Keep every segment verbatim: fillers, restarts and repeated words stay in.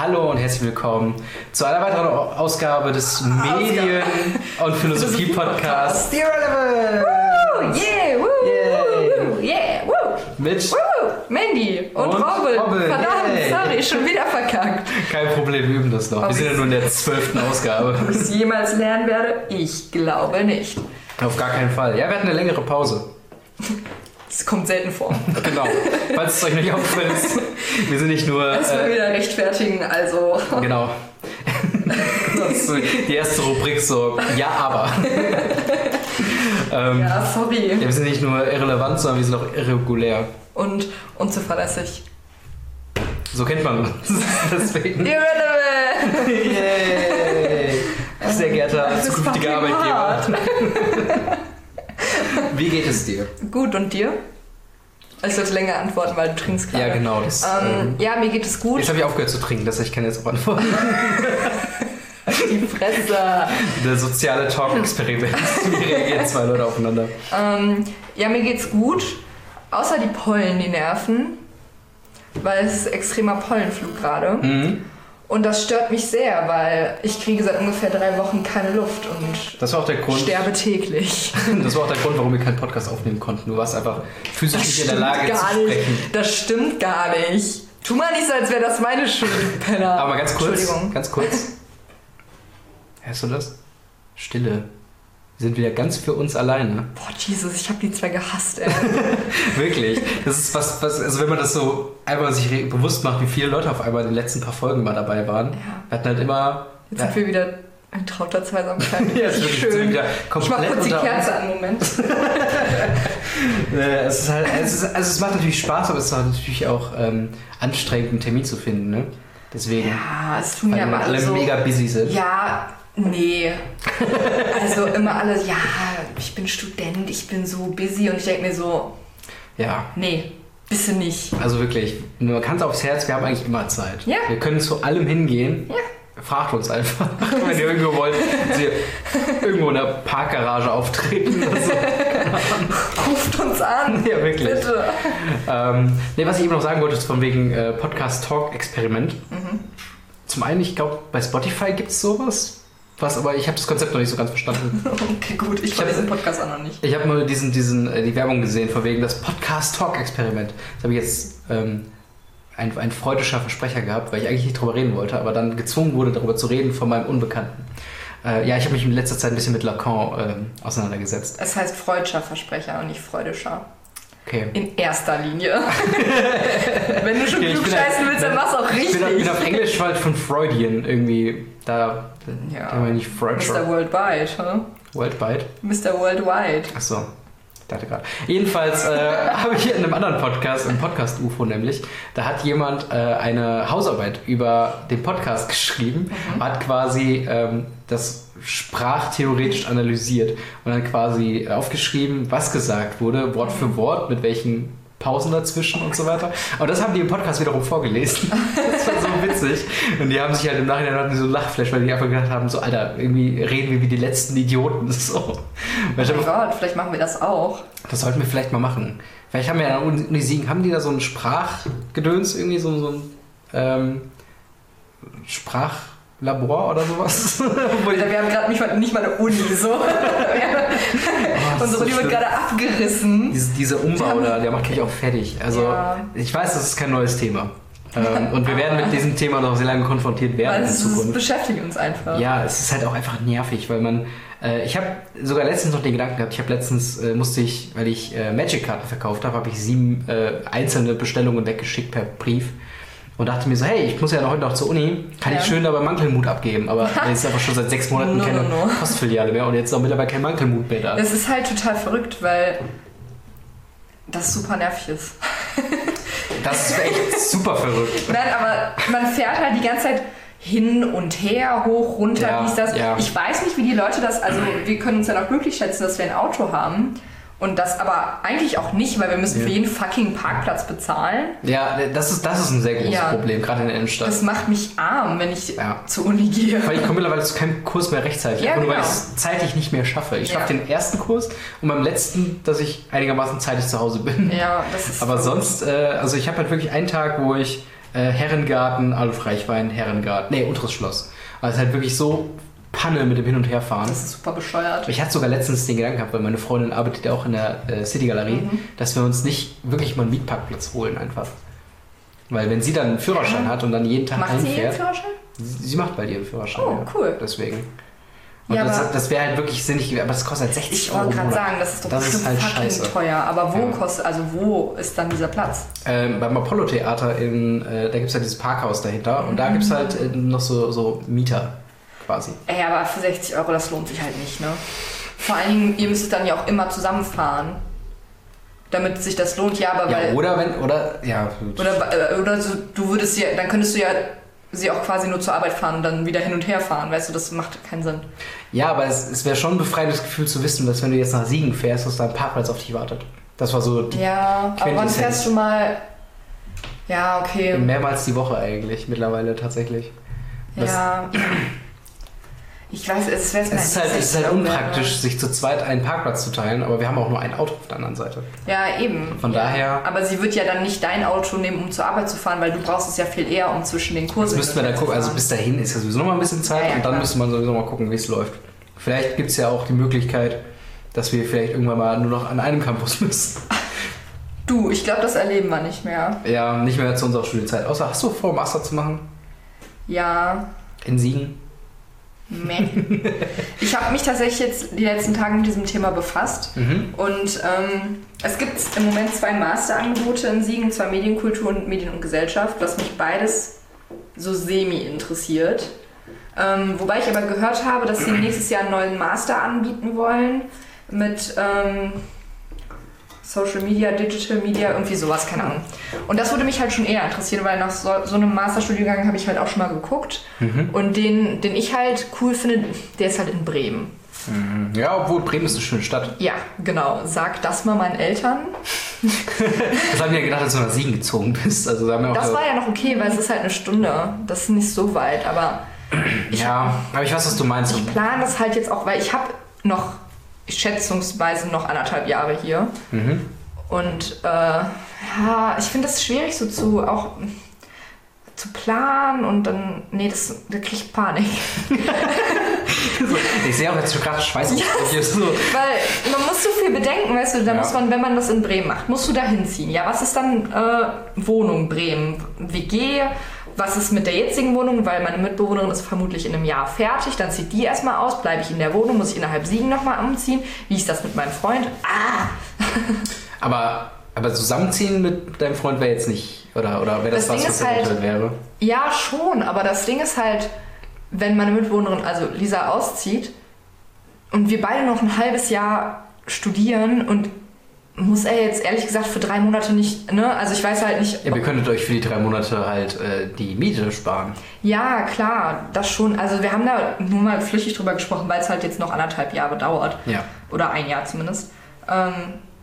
Hallo und herzlich willkommen zu einer weiteren Ausgabe des Medien- und Philosophie-Podcasts The Irrelevant! Woo, yeah, woo, woo, yeah, woo. Mit woo, Mandy und, und Robin. Robin. Verdammt, Yay. sorry, schon wieder verkackt. Kein Problem, wir üben das noch. Ob wir sind ja nur in der zwölften Ausgabe. Ob ich es jemals lernen werde? Ich glaube nicht. Auf gar keinen Fall. Ja, wir hatten eine längere Pause. Das kommt selten vor. Genau, falls es euch nicht auffällt. Wir sind nicht nur... Das wir äh, wieder rechtfertigen, also... Genau. Das ist so die erste Rubrik so, ja, aber. ähm, Ja, sorry. ja, wir sind nicht nur irrelevant, sondern wir sind auch irregulär. Und unzuverlässig. So kennt man uns. Deswegen. Irrelevant! Yay! Sehr geehrter Das ist zukünftiger fucking Arbeitgeber. hart. Wie geht es dir? Gut, und dir? Ich sollte länger antworten, weil du trinkst gerade. Ja, genau. Das, Ähm, ähm, ja, mir geht es gut. jetzt habe ich aufgehört zu trinken, das heißt, ich kann jetzt auch antworten. Die Fresse. Der soziale Talk-Experiment. Wie reagieren zwei Leute aufeinander? Ähm, ja, mir geht's gut. Außer die Pollen, die nerven. Weil es ist extremer Pollenflug gerade. Mhm. Und das stört mich sehr, weil ich kriege seit ungefähr drei Wochen keine Luft und Das war auch der Grund. sterbe täglich. Das war auch der Grund, warum wir keinen Podcast aufnehmen konnten. Du warst einfach physisch Das nicht in der stimmt Lage zu gar sprechen. nicht. Das stimmt gar nicht. Tu mal nicht so, als wäre das meine Schuld, du Penner. Aber ganz kurz, Entschuldigung. ganz kurz. Hörst du das? Stille. Wir sind wieder ganz für uns alleine. Boah, Jesus, ich habe die zwei gehasst, ey. Wirklich. Das ist was, was, also wenn man das so einmal sich re- bewusst macht, wie viele Leute auf einmal in den letzten paar Folgen mal dabei waren. Ja. Wir hatten halt immer... Jetzt ja, sind wir wieder ein trauter Zweisamkeit. ja, es ist wirklich Schön. wieder Ich komplett mach kurz die unter- Kerze an, Moment. Äh, es ist halt, es ist, also es macht natürlich Spaß, aber es ist natürlich auch ähm, anstrengend, einen Termin zu finden, ne? Deswegen, Ja, es tun weil ja wir immer alle alle so... mega busy sind. Ja, nee. Also immer alle, ja, ich bin Student, ich bin so busy und ich denke mir so, Ja. nee, bist du nicht. Also wirklich, nur ganz aufs Herz, wir haben eigentlich immer Zeit. Ja. Wir können zu allem hingehen. Ja. Fragt uns einfach, wenn ihr irgendwo wollt, dass ihr irgendwo in der Parkgarage auftreten oder so. Ruft uns an, Ja, wirklich. bitte. Ähm, nee, was ich eben noch sagen wollte, ist von wegen äh, Podcast-Talk-Experiment. Mhm. Zum einen, ich glaube, bei Spotify gibt es sowas, was, aber ich habe das Konzept noch nicht so ganz verstanden. Okay, gut, ich Ich kenne hab- diesen Podcast auch noch nicht. Ich habe nur diesen, diesen, äh, die Werbung gesehen, von wegen das Podcast-Talk-Experiment. Das habe ich jetzt ähm, ein, ein freudischer Versprecher gehabt, weil ich eigentlich nicht drüber reden wollte, aber dann gezwungen wurde, darüber zu reden von meinem Unbekannten. Äh, ja, ich habe mich in letzter Zeit ein bisschen mit Lacan ähm, auseinandergesetzt. Es heißt freudscher Versprecher und nicht freudischer. Okay. In erster Linie. Wenn du schon Okay, ich klug bin scheißen halt- willst, dann mach's auch Ich richtig. bin, bin auf Englisch halt von Freudian irgendwie. Da Ja. kann man nicht Freud Mister Worldwide, hä? Worldwide. Mister Worldwide. Achso, ich dachte gerade. Jedenfalls äh, habe ich in einem anderen Podcast, im Podcast U F O nämlich, da hat jemand äh, eine Hausarbeit über den Podcast geschrieben, Mhm. hat quasi ähm, das sprachtheoretisch analysiert und dann quasi aufgeschrieben, was gesagt wurde, Wort für Wort, mit welchen Pausen dazwischen und so weiter. Und das haben die im Podcast wiederum vorgelesen. Das war so witzig. Und die haben sich halt im Nachhinein hatten die so ein Lachflash, weil die einfach gedacht haben, so Alter, irgendwie reden wir wie die letzten Idioten. So. Weil ich Oh hab- Gott, vielleicht machen wir das auch. das sollten wir vielleicht mal machen. Vielleicht haben wir ja an der Uni Siegen, haben die da so ein Sprachgedöns, irgendwie so, so ein ähm, Sprachlabor oder sowas? Obwohl Alter, wir haben gerade nicht mal, nicht mal eine Uni, so. Wir haben- Oh, das ist Unsere so Uni wird schlimm. gerade abgerissen. Diese, dieser Umbau da, der macht mich auch fertig. Also Ja. ich weiß, das ist kein neues Thema. Ähm, und wir werden mit diesem Thema noch sehr lange konfrontiert werden Weil in es, es Zukunft. beschäftigt uns einfach. Ja, es ist halt auch einfach nervig, weil man. Äh, ich habe sogar letztens noch den Gedanken gehabt. Ich habe letztens äh, musste ich, weil ich äh, Magic-Karten verkauft habe, habe ich sieben äh, einzelne Bestellungen weggeschickt per Brief und dachte mir so, hey, ich muss ja noch heute noch zur Uni, kann Ja. ich schön aber Mankelmut abgeben. Aber jetzt ist einfach schon seit sechs Monaten No, keine no, no. Postfiliale mehr und jetzt ist auch mittlerweile kein Mankelmut mehr da. Es ist halt total verrückt, weil das super nervig ist. Das ist echt super verrückt. Nein, aber man fährt halt die ganze Zeit hin und her, hoch, runter, Ja, dies, das. ja. Ich weiß nicht, wie die Leute das, also wir können uns ja noch glücklich schätzen, dass wir ein Auto haben. Und das aber eigentlich auch nicht, weil wir müssen Ja. für jeden fucking Parkplatz bezahlen. Ja, das ist, das ist ein sehr großes Ja. Problem, gerade in der Innenstadt. Das macht mich arm, wenn ich Ja. zur Uni gehe. Weil ich komme mittlerweile zu keinem Kurs mehr rechtzeitig, Ja, einfach nur weil genau. ich es zeitlich nicht mehr schaffe. Ich Ja. schaffe den ersten Kurs und beim letzten, dass ich einigermaßen zeitig zu Hause bin. Ja, das ist Aber verrückt. sonst, äh, also ich habe halt wirklich einen Tag, wo ich äh, Herrengarten, Adolf Reichwein, Herrengarten, nee, unteres Schloss. Also halt wirklich so Panne mit dem Hin- und Herfahren. Das ist super bescheuert. Ich hatte sogar letztens den Gedanken gehabt, weil meine Freundin arbeitet ja auch in der äh, City-Galerie, mhm. dass wir uns nicht wirklich mal einen Mietparkplatz holen einfach. Weil wenn sie dann einen Führerschein ja. hat und dann jeden Tag macht einfährt... Macht sie ihren Führerschein? Sie, sie macht bald ihren Führerschein. Oh, cool. Deswegen. Und ja, das, das wäre halt wirklich sinnig, aber das kostet halt sechzig Euro. Ich wollte gerade sagen, das ist doch das bestimmt ist halt fucking scheiße. teuer. Aber wo ja. kostet, also wo ist dann dieser Platz? Ähm, beim Apollo-Theater, in, äh, da gibt es halt dieses Parkhaus dahinter und mhm. da gibt es halt äh, noch so, so Mieter quasi. Ey, aber für sechzig Euro, das lohnt sich halt nicht, ne? Vor allen Dingen, ihr müsst dann ja auch immer zusammenfahren, damit sich das lohnt. Ja, aber ja, weil... oder wenn, oder, ja. Oder, oder so, du würdest ja, dann könntest du ja sie auch quasi nur zur Arbeit fahren und dann wieder hin und her fahren, weißt du, das macht keinen Sinn. Ja, aber es, es wäre schon ein befreiendes Gefühl zu wissen, dass wenn du jetzt nach Siegen fährst, dass da ein Parkplatz auf dich wartet. Das war so die Ja, aber wann fährst du mal... Ja, okay. Mehrmals die Woche eigentlich, mittlerweile tatsächlich. Das ja, ich weiß, es wäre es ist halt, es ist halt unpraktisch, sich zu zweit einen Parkplatz zu teilen, aber wir haben auch nur ein Auto auf der anderen Seite. Ja, eben. Von ja. daher... Aber sie wird ja dann nicht dein Auto nehmen, um zur Arbeit zu fahren, weil du brauchst es ja viel eher, um zwischen den Kursen... Das müssten wir dann gucken, also bis dahin ist ja sowieso noch mal ein bisschen Zeit ja, ja, und dann klar. müsste man sowieso mal gucken, wie es läuft. Vielleicht gibt es ja auch die Möglichkeit, dass wir vielleicht irgendwann mal nur noch an einem Campus müssen. Du, ich glaube, das erleben wir nicht mehr. Ja, nicht mehr zu unserer Studienzeit. Außer, hast du vor, Master zu machen? Ja. In Siegen? Meh. Ich habe mich tatsächlich jetzt die letzten Tage mit diesem Thema befasst mhm. und ähm, es gibt im Moment zwei Masterangebote in Siegen, zwar Medienkultur und Medien und Gesellschaft, was mich beides so semi interessiert. Ähm, wobei ich aber gehört habe, dass sie nächstes Jahr einen neuen Master anbieten wollen mit ähm, Social Media, Digital Media, irgendwie sowas, keine Ahnung. Und das würde mich halt schon eher interessieren, weil nach so, so einem Masterstudiengang habe ich halt auch schon mal geguckt. Mhm. Und den, den ich halt cool finde, der ist halt in Bremen. Mhm. Ja, obwohl Bremen ist eine schöne Stadt. Ja, genau. Sag das mal meinen Eltern. Das haben wir ja gedacht, als du nach Siegen gezogen bist. Also, da haben wir auch das so war ja noch okay, weil es ist halt eine Stunde. Das ist nicht so weit, aber... Ich ja, hab, aber ich weiß, was du meinst. Ich plane das halt jetzt auch, weil ich habe noch... schätzungsweise noch anderthalb Jahre hier. Mhm. Und äh, ja, ich finde das schwierig so zu auch zu planen und dann, nee, das, da kriege ich Panik. Ich sehe auch jetzt schon gerade Schweiß. Ja, so. Weil man muss so viel bedenken, weißt du, da ja. muss man, wenn man das in Bremen macht, musst du da hinziehen. Ja, was ist dann äh, Wohnung Bremen? W G? Was ist mit der jetzigen Wohnung? Weil meine Mitbewohnerin ist vermutlich in einem Jahr fertig. Dann zieht die erstmal aus. Bleibe ich in der Wohnung? Muss ich innerhalb Siegen nochmal umziehen? Wie ist das mit meinem Freund? Ah! aber, aber zusammenziehen mit deinem Freund wäre jetzt nicht... Oder, oder wäre das, das was, was halt, wäre? Ja, schon. Aber das Ding ist halt, wenn meine Mitbewohnerin, also Lisa, auszieht und wir beide noch ein halbes Jahr studieren und muss er jetzt ehrlich gesagt für drei Monate nicht, ne? Also ich weiß halt nicht... Ja, ihr könntet euch für die drei Monate halt äh, die Miete sparen. Ja, klar, das schon. Also wir haben da nur mal flüchtig drüber gesprochen, weil es halt jetzt noch anderthalb Jahre dauert. Ja. Oder ein Jahr zumindest. Ähm,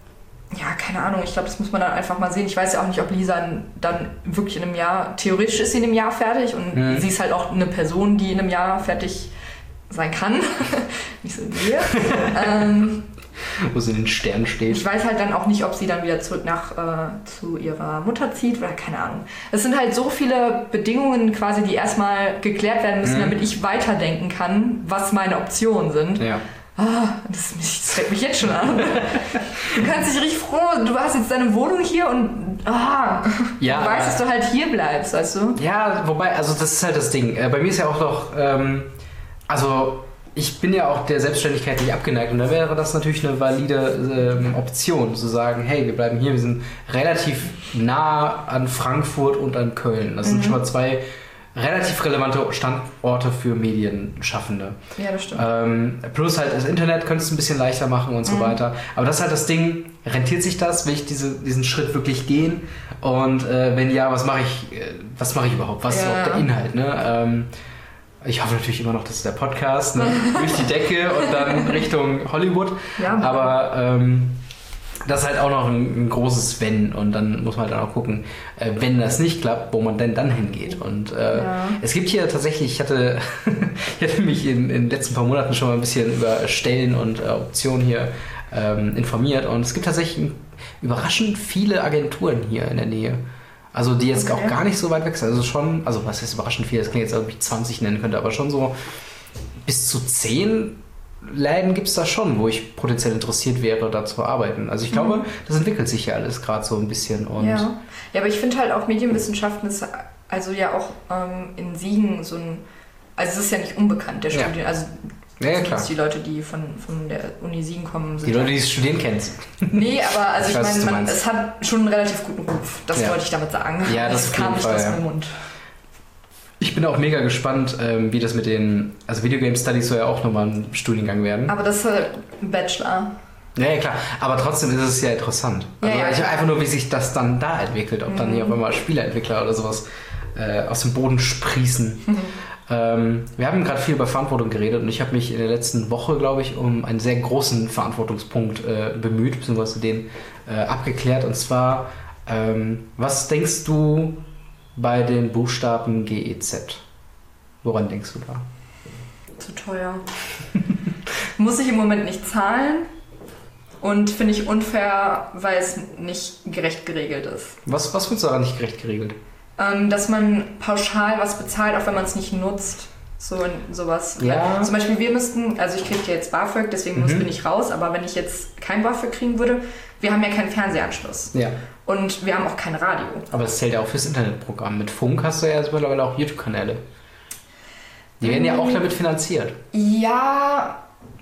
ja, keine Ahnung, ich glaube, das muss man dann einfach mal sehen. Ich weiß ja auch nicht, ob Lisa dann wirklich in einem Jahr... Theoretisch ist sie in einem Jahr fertig und mhm. sie ist halt auch eine Person, die in einem Jahr fertig sein kann. Nicht so wie wir. ähm... Wo sie in den Sternen steht. Ich weiß halt dann auch nicht, ob sie dann wieder zurück nach äh, zu ihrer Mutter zieht oder keine Ahnung. Es sind halt so viele Bedingungen quasi, die erstmal geklärt werden müssen, mhm. damit ich weiterdenken kann, was meine Optionen sind. Ja. Ah, das, das fällt mich jetzt schon an. Du kannst dich richtig froh, du hast jetzt deine Wohnung hier und ah, ja, du weißt, dass du halt hier bleibst, weißt du? Ja, wobei, also das ist halt das Ding. Bei mir ist ja auch noch, ähm, also ich bin ja auch der Selbstständigkeit nicht abgeneigt und da wäre das natürlich eine valide ähm, Option, zu sagen, hey, wir bleiben hier, wir sind relativ nah an Frankfurt und an Köln. Das mhm. sind schon mal zwei relativ relevante Standorte für Medienschaffende. Ja, das stimmt. Ähm, plus halt das Internet könnte es ein bisschen leichter machen und so mhm. weiter. Aber das ist halt das Ding, rentiert sich das? Will ich diese, diesen Schritt wirklich gehen? Und äh, wenn ja, was mache ich, äh, was mache ich überhaupt? Was ja. ist überhaupt der Inhalt? Ne? Ähm, Ich hoffe natürlich immer noch, dass der Podcast ne, durch die Decke und dann Richtung Hollywood. Ja, aber ähm, das ist halt auch noch ein, ein großes Wenn und dann muss man halt dann auch gucken, äh, wenn das nicht klappt, wo man denn dann hingeht. Und äh, ja. es gibt hier tatsächlich, ich hatte, ich hatte mich in, in den letzten paar Monaten schon mal ein bisschen über Stellen und äh, Optionen hier ähm, informiert und es gibt tatsächlich überraschend viele Agenturen hier in der Nähe. Also die jetzt Okay. auch gar nicht so weit weg sind. Also schon, also was ist überraschend viel, das klingt jetzt, ob ich zwanzig nennen könnte, aber schon so bis zu zehn Läden gibt es da schon, wo ich potenziell interessiert wäre, da zu arbeiten. Also ich glaube, Mhm. das entwickelt sich ja alles gerade so ein bisschen. Und Ja. ja, aber ich finde halt auch Medienwissenschaften ist also ja auch ähm, in Siegen so ein, also es ist ja nicht unbekannt, der Ja. Studien, also ja, ja, klar. zumindest die Leute, die von, von der Uni Siegen kommen, sind Die Leute, die es studieren, kennen es. Nee, aber also Ich ich, weiß, was meine, du man- meinst. es hat schon einen relativ guten Ruf. Das Ja. wollte ich damit sagen. Ja, das Es auf kam jeden nicht Fall, aus ja. meinem Mund. Ich bin auch mega gespannt, ähm, wie das mit den, also Video Game Studies soll ja auch nochmal ein Studiengang werden. Aber das ist halt ein Bachelor. Ja, ja, klar. Aber trotzdem ist es ja interessant. Also Ja, ja. ich einfach nur, wie sich das dann da entwickelt. Ob dann Mhm. hier auf einmal Spieleentwickler oder sowas äh, aus dem Boden sprießen. Mhm. Ähm, wir haben gerade viel über Verantwortung geredet und ich habe mich in der letzten Woche, glaube ich, um einen sehr großen Verantwortungspunkt äh, bemüht, beziehungsweise den äh, abgeklärt. Und zwar, ähm, was denkst du bei den Buchstaben G E Z? Woran denkst du da? Zu teuer. Muss ich im Moment nicht zahlen. Und finde ich unfair, weil es nicht gerecht geregelt ist. Was, was findest du daran nicht gerecht geregelt? Ähm, dass man pauschal was bezahlt, auch wenn man es nicht nutzt. So in sowas. Ja. Zum Beispiel, wir müssten, also ich kriege ja jetzt BAföG, deswegen muss, Mhm. bin ich raus, aber wenn ich jetzt kein BAföG kriegen würde, wir haben ja keinen Fernsehanschluss. Ja. Und wir haben auch kein Radio. Aber das zählt ja auch fürs Internetprogramm. Mit Funk hast du ja jetzt mittlerweile auch YouTube-Kanäle. Die werden ja auch damit finanziert. Ja,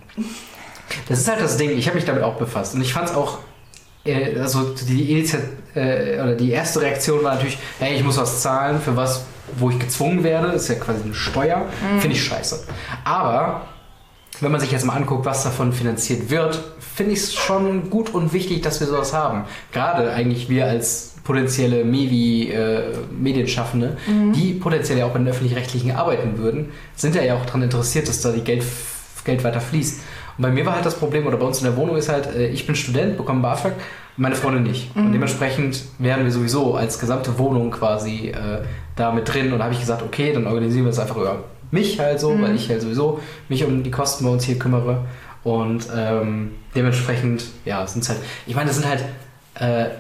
Das ist halt das Ding. Ich habe mich damit auch befasst. Und ich fand es auch, äh, also die, Initiat äh, oder die erste Reaktion war natürlich, hey, ich muss was zahlen für was, wo ich gezwungen werde. Das ist ja quasi eine Steuer. Mhm. Finde ich scheiße. Aber wenn man sich jetzt mal anguckt, was davon finanziert wird, finde ich es schon gut und wichtig, dass wir sowas haben. Gerade eigentlich wir als potenzielle Mevi, äh, Medienschaffende, Mhm. die potenziell ja auch in den öffentlich-rechtlichen arbeiten würden, sind ja auch daran interessiert, dass da die Geld, Geld weiter fließt. Und bei mir war halt das Problem, oder bei uns in der Wohnung ist halt, äh, ich bin Student, bekomme BAföG, meine Freundin nicht. Mhm. Und dementsprechend wären wir sowieso als gesamte Wohnung quasi äh, da mit drin. Und da habe ich gesagt, okay, dann organisieren wir es einfach über mich halt so, Mhm. weil ich halt sowieso mich um die Kosten bei uns hier kümmere. Und ähm, dementsprechend, ja, sind es halt, ich meine, das sind halt, äh,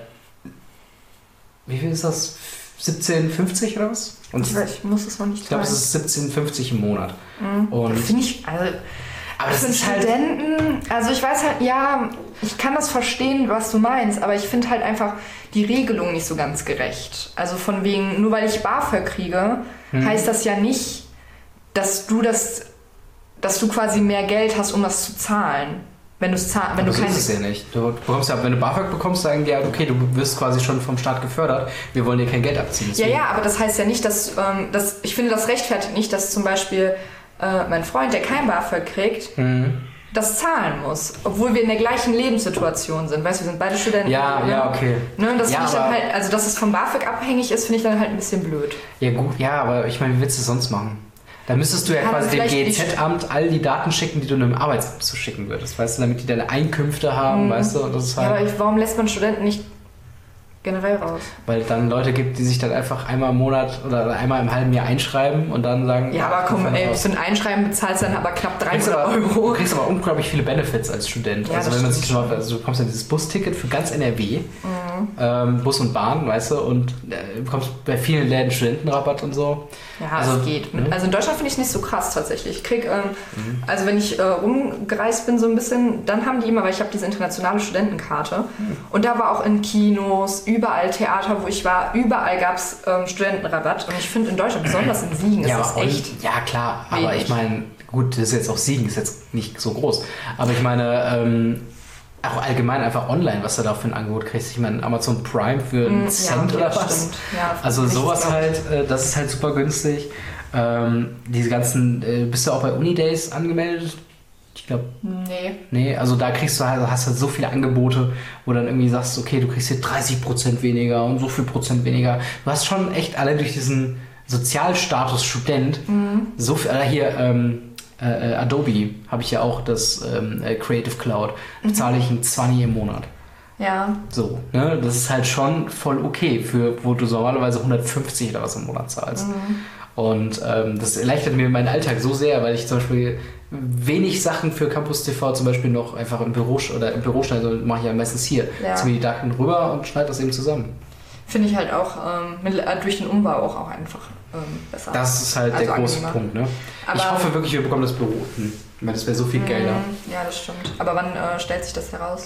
wie viel ist das? siebzehn fünfzig oder was? Und ich, weiß, ich muss es noch nicht ich glaube, es ist siebzehn fünfzig im Monat. Mhm. Und Finde ich, also aber das für einen ist halt, Studenten, also ich weiß halt, ja, ich kann das verstehen, was du meinst, aber ich finde halt einfach die Regelung nicht so ganz gerecht. Also von wegen, nur weil ich BAföG kriege, Hm. heißt das ja nicht, dass du das, dass du quasi mehr Geld hast, um das zu zahlen. Wenn, du's zahl, wenn aber du so kein ist es ja nicht. Du bekommst ja, wenn du BAföG bekommst, sagen die ja, okay, du wirst quasi schon vom Staat gefördert, wir wollen dir kein Geld abziehen. Ja, Deswegen- ja, aber das heißt ja nicht, dass, ähm, dass ich finde, das rechtfertigt nicht, dass zum Beispiel äh, mein Freund, der kein BAföG kriegt, Mhm. das zahlen muss, obwohl wir in der gleichen Lebenssituation sind. Weißt du, wir sind beide Studenten. Ja, ne? ja, okay. Ne, und das Ja, finde ich dann aber- halt, also dass es vom BAföG abhängig ist, finde ich dann halt ein bisschen blöd. Ja gut, ja, aber ich meine, wie willst du es sonst machen? Da müsstest du ja Ja, quasi dem vielleicht G E nicht. Z-Amt all die Daten schicken, die du einem Arbeitsamt zuschicken würdest, weißt du, damit die deine Einkünfte haben, Mhm. weißt du, und das ist Ja, aber halt, ich, warum lässt man Studenten nicht generell raus? weil dann Leute gibt, die sich dann einfach einmal im Monat oder einmal im halben Jahr einschreiben und dann sagen, Ja, aber komm, komm, ey, raus. für ein Einschreiben bezahlst du dann aber knapp Du kriegst dreihundert aber, du Euro. kriegst aber unglaublich viele Benefits als Student. Ja, also das wenn man sich stimmt mal, also du bekommst ja dieses Busticket für ganz N R W, Mhm. ähm, Bus und Bahn, weißt du, und äh, du bekommst bei vielen Läden Studentenrabatt und so. Ja, Also, es geht. ne? Also in Deutschland finde ich es nicht so krass tatsächlich. Ich krieg, ähm, also wenn ich äh, rumgereist bin so ein bisschen, dann haben die immer, weil ich habe diese internationale Studentenkarte und da war auch in Kinos, überall Theater, wo ich war, überall gab es ähm, Studentenrabatt und ich finde in Deutschland, besonders in Siegen, ist Ja, das aber und- echt. ja klar, aber wenig. ich meine, gut, das ist jetzt auch Siegen, ist jetzt nicht so groß. Aber ich meine, ähm, auch allgemein einfach online, was du da für ein Angebot kriegst. Ich meine, Amazon Prime für einen Mm, Cent ja, oder das was. stimmt. Ja, Also nichts, sowas glaub ich. halt, äh, das ist halt super günstig. Ähm, diese ganzen, äh, bist du auch bei Unidays angemeldet? Ich glaube, Nee. nee, also da kriegst du halt, hast halt so viele Angebote, wo dann irgendwie sagst, okay, du kriegst hier dreißig Prozent weniger und so viel Prozent weniger. Du hast schon echt allein durch diesen Sozialstatus Student Mhm. so viel, äh, hier, ähm, äh, Adobe habe ich ja auch das ähm, äh, Creative Cloud, bezahle ich ein zwanzig im Monat. Ja. So, ne? Das ist halt schon voll okay, für wo du normalerweise hundertfünfzig oder was im Monat zahlst. Mhm. Und ähm, das erleichtert mir meinen Alltag so sehr, weil ich zum Beispiel wenig Sachen für Campus T V zum Beispiel noch einfach im Büro sch- oder im Büro schneide, so mache ich ja meistens hier. Ja. Ziehe mir die Daten rüber und schneide das eben zusammen. Finde ich halt auch ähm, mit, äh, durch den Umbau auch, auch einfach ähm, besser. Das ist halt also der große angenehmer. Punkt, ne? Aber ich hoffe wirklich, wir bekommen das Büro. Hm. Ich meine, das wäre so viel Gelder. Ja, das stimmt. Aber wann äh, stellt sich das heraus?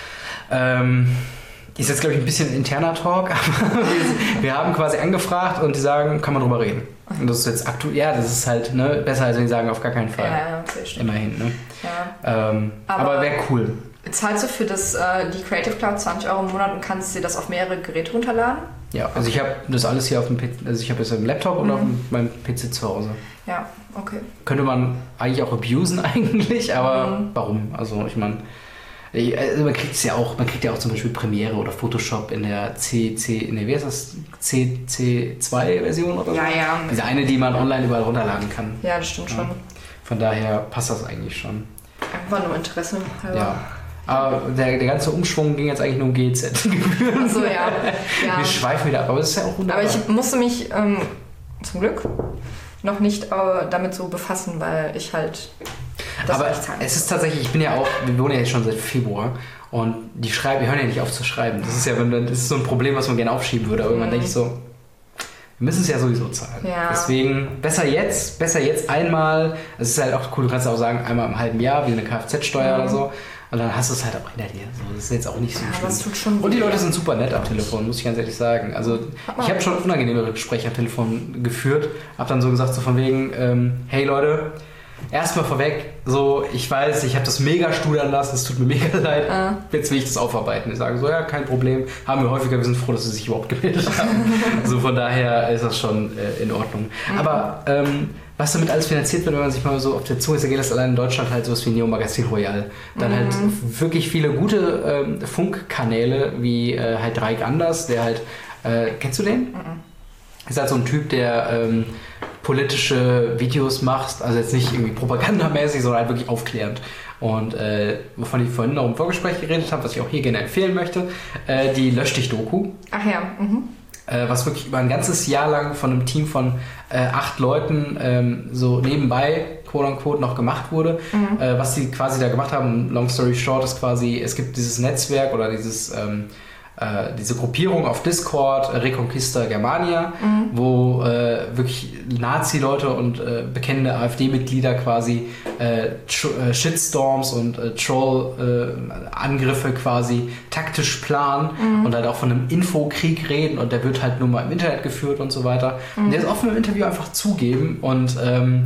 Ähm, ist jetzt, glaube ich, ein bisschen interner Talk, aber wir, wir haben quasi angefragt und die sagen, kann man drüber reden. Und das ist jetzt aktuell, ja, das ist halt ne, besser, als wenn die sagen, auf gar keinen Fall. Ja, ja, okay, stimmt. Immerhin, ne? Ja. Ähm, aber aber wäre cool. Zahlst du für das, äh, die Creative Cloud zwanzig Euro im Monat und kannst dir das auf mehrere Geräte runterladen? Ja, also ich habe das alles hier auf dem P C, also ich habe jetzt einen Laptop und mhm. auf meinem P C zu Hause. Ja, okay. Könnte man eigentlich auch abusen eigentlich, aber mhm. warum? Also ich meine, also man kriegt es ja auch, man kriegt ja auch zum Beispiel Premiere oder Photoshop in der C C, in der, wie heißt das, C C zwei Version oder so? Ja, ja. Diese eine, die man online überall runterladen kann. Ja, das stimmt ja. schon. Von daher passt das eigentlich schon. Einfach nur Interesse. Also. Ja. Aber der, der ganze Umschwung ging jetzt eigentlich nur um G Z. Ach so, ja. ja. Wir schweifen wieder ab, aber es ist ja auch wunderbar. Aber ich musste mich ähm, zum Glück noch nicht äh, damit so befassen, weil ich halt das aber nicht zahle. Es ist tatsächlich, ich bin ja auch, wir wohnen ja jetzt schon seit Februar und die schreiben, die hören ja nicht auf zu schreiben. Das ist ja das ist so ein Problem, was man gerne aufschieben würde, aber irgendwann mhm. denke ich so, wir müssen es ja sowieso zahlen. Ja. Deswegen besser jetzt, besser jetzt einmal, es ist halt auch cool, du kannst auch sagen, einmal im halben Jahr, wie eine Kfz-Steuer mhm. oder so. Und dann hast du es halt auch hinter dir. So, das ist jetzt auch nicht so ja, schlimm. das tut schon und die Leute sind super nett am Telefon, muss ich ganz ehrlich sagen. Also ich habe schon unangenehmere Gespräche am Telefon geführt. Habe dann so gesagt, so von wegen, ähm, hey Leute, erstmal vorweg, so ich weiß, ich habe das mega studern lassen, es tut mir mega leid. Ah. Jetzt will ich das aufarbeiten. Die sagen so, ja, kein Problem. Haben wir häufiger, wir sind froh, dass sie sich überhaupt gemeldet haben. So von daher ist das schon äh, in Ordnung. Mhm. Aber ähm, was damit alles finanziert wird, wenn man sich mal so auf der Zunge zergeht, ist allein in Deutschland halt sowas wie Neo Magazin Royal. Dann mhm. halt wirklich viele gute ähm, Funkkanäle, wie äh, halt Dreieck Anders, der halt, äh, kennst du den? Mhm. Ist halt so ein Typ, der ähm, politische Videos macht, also jetzt nicht irgendwie propagandamäßig, sondern halt wirklich aufklärend. Und äh, wovon ich vorhin noch im Vorgespräch geredet habe, was ich auch hier gerne empfehlen möchte, äh, die Lösch dich Doku. Ach ja, mhm. Äh, was wirklich über ein ganzes Jahr lang von einem Team von äh, acht Leuten ähm, so nebenbei, quote unquote, noch gemacht wurde. Mhm. Äh, was sie quasi da gemacht haben, long story short, ist quasi, es gibt dieses Netzwerk oder dieses ähm, äh, diese Gruppierung auf Discord, Reconquista Germania, mhm. wo äh, wirklich Nazi-Leute und äh, bekennende AfD-Mitglieder quasi äh, äh, Shitstorms und äh, Troll-Angriffe äh, quasi taktisch planen mhm. und halt auch von einem Infokrieg reden und der wird halt nur mal im Internet geführt und so weiter. Mhm. Und der ist offen im Interview einfach zugeben und ähm,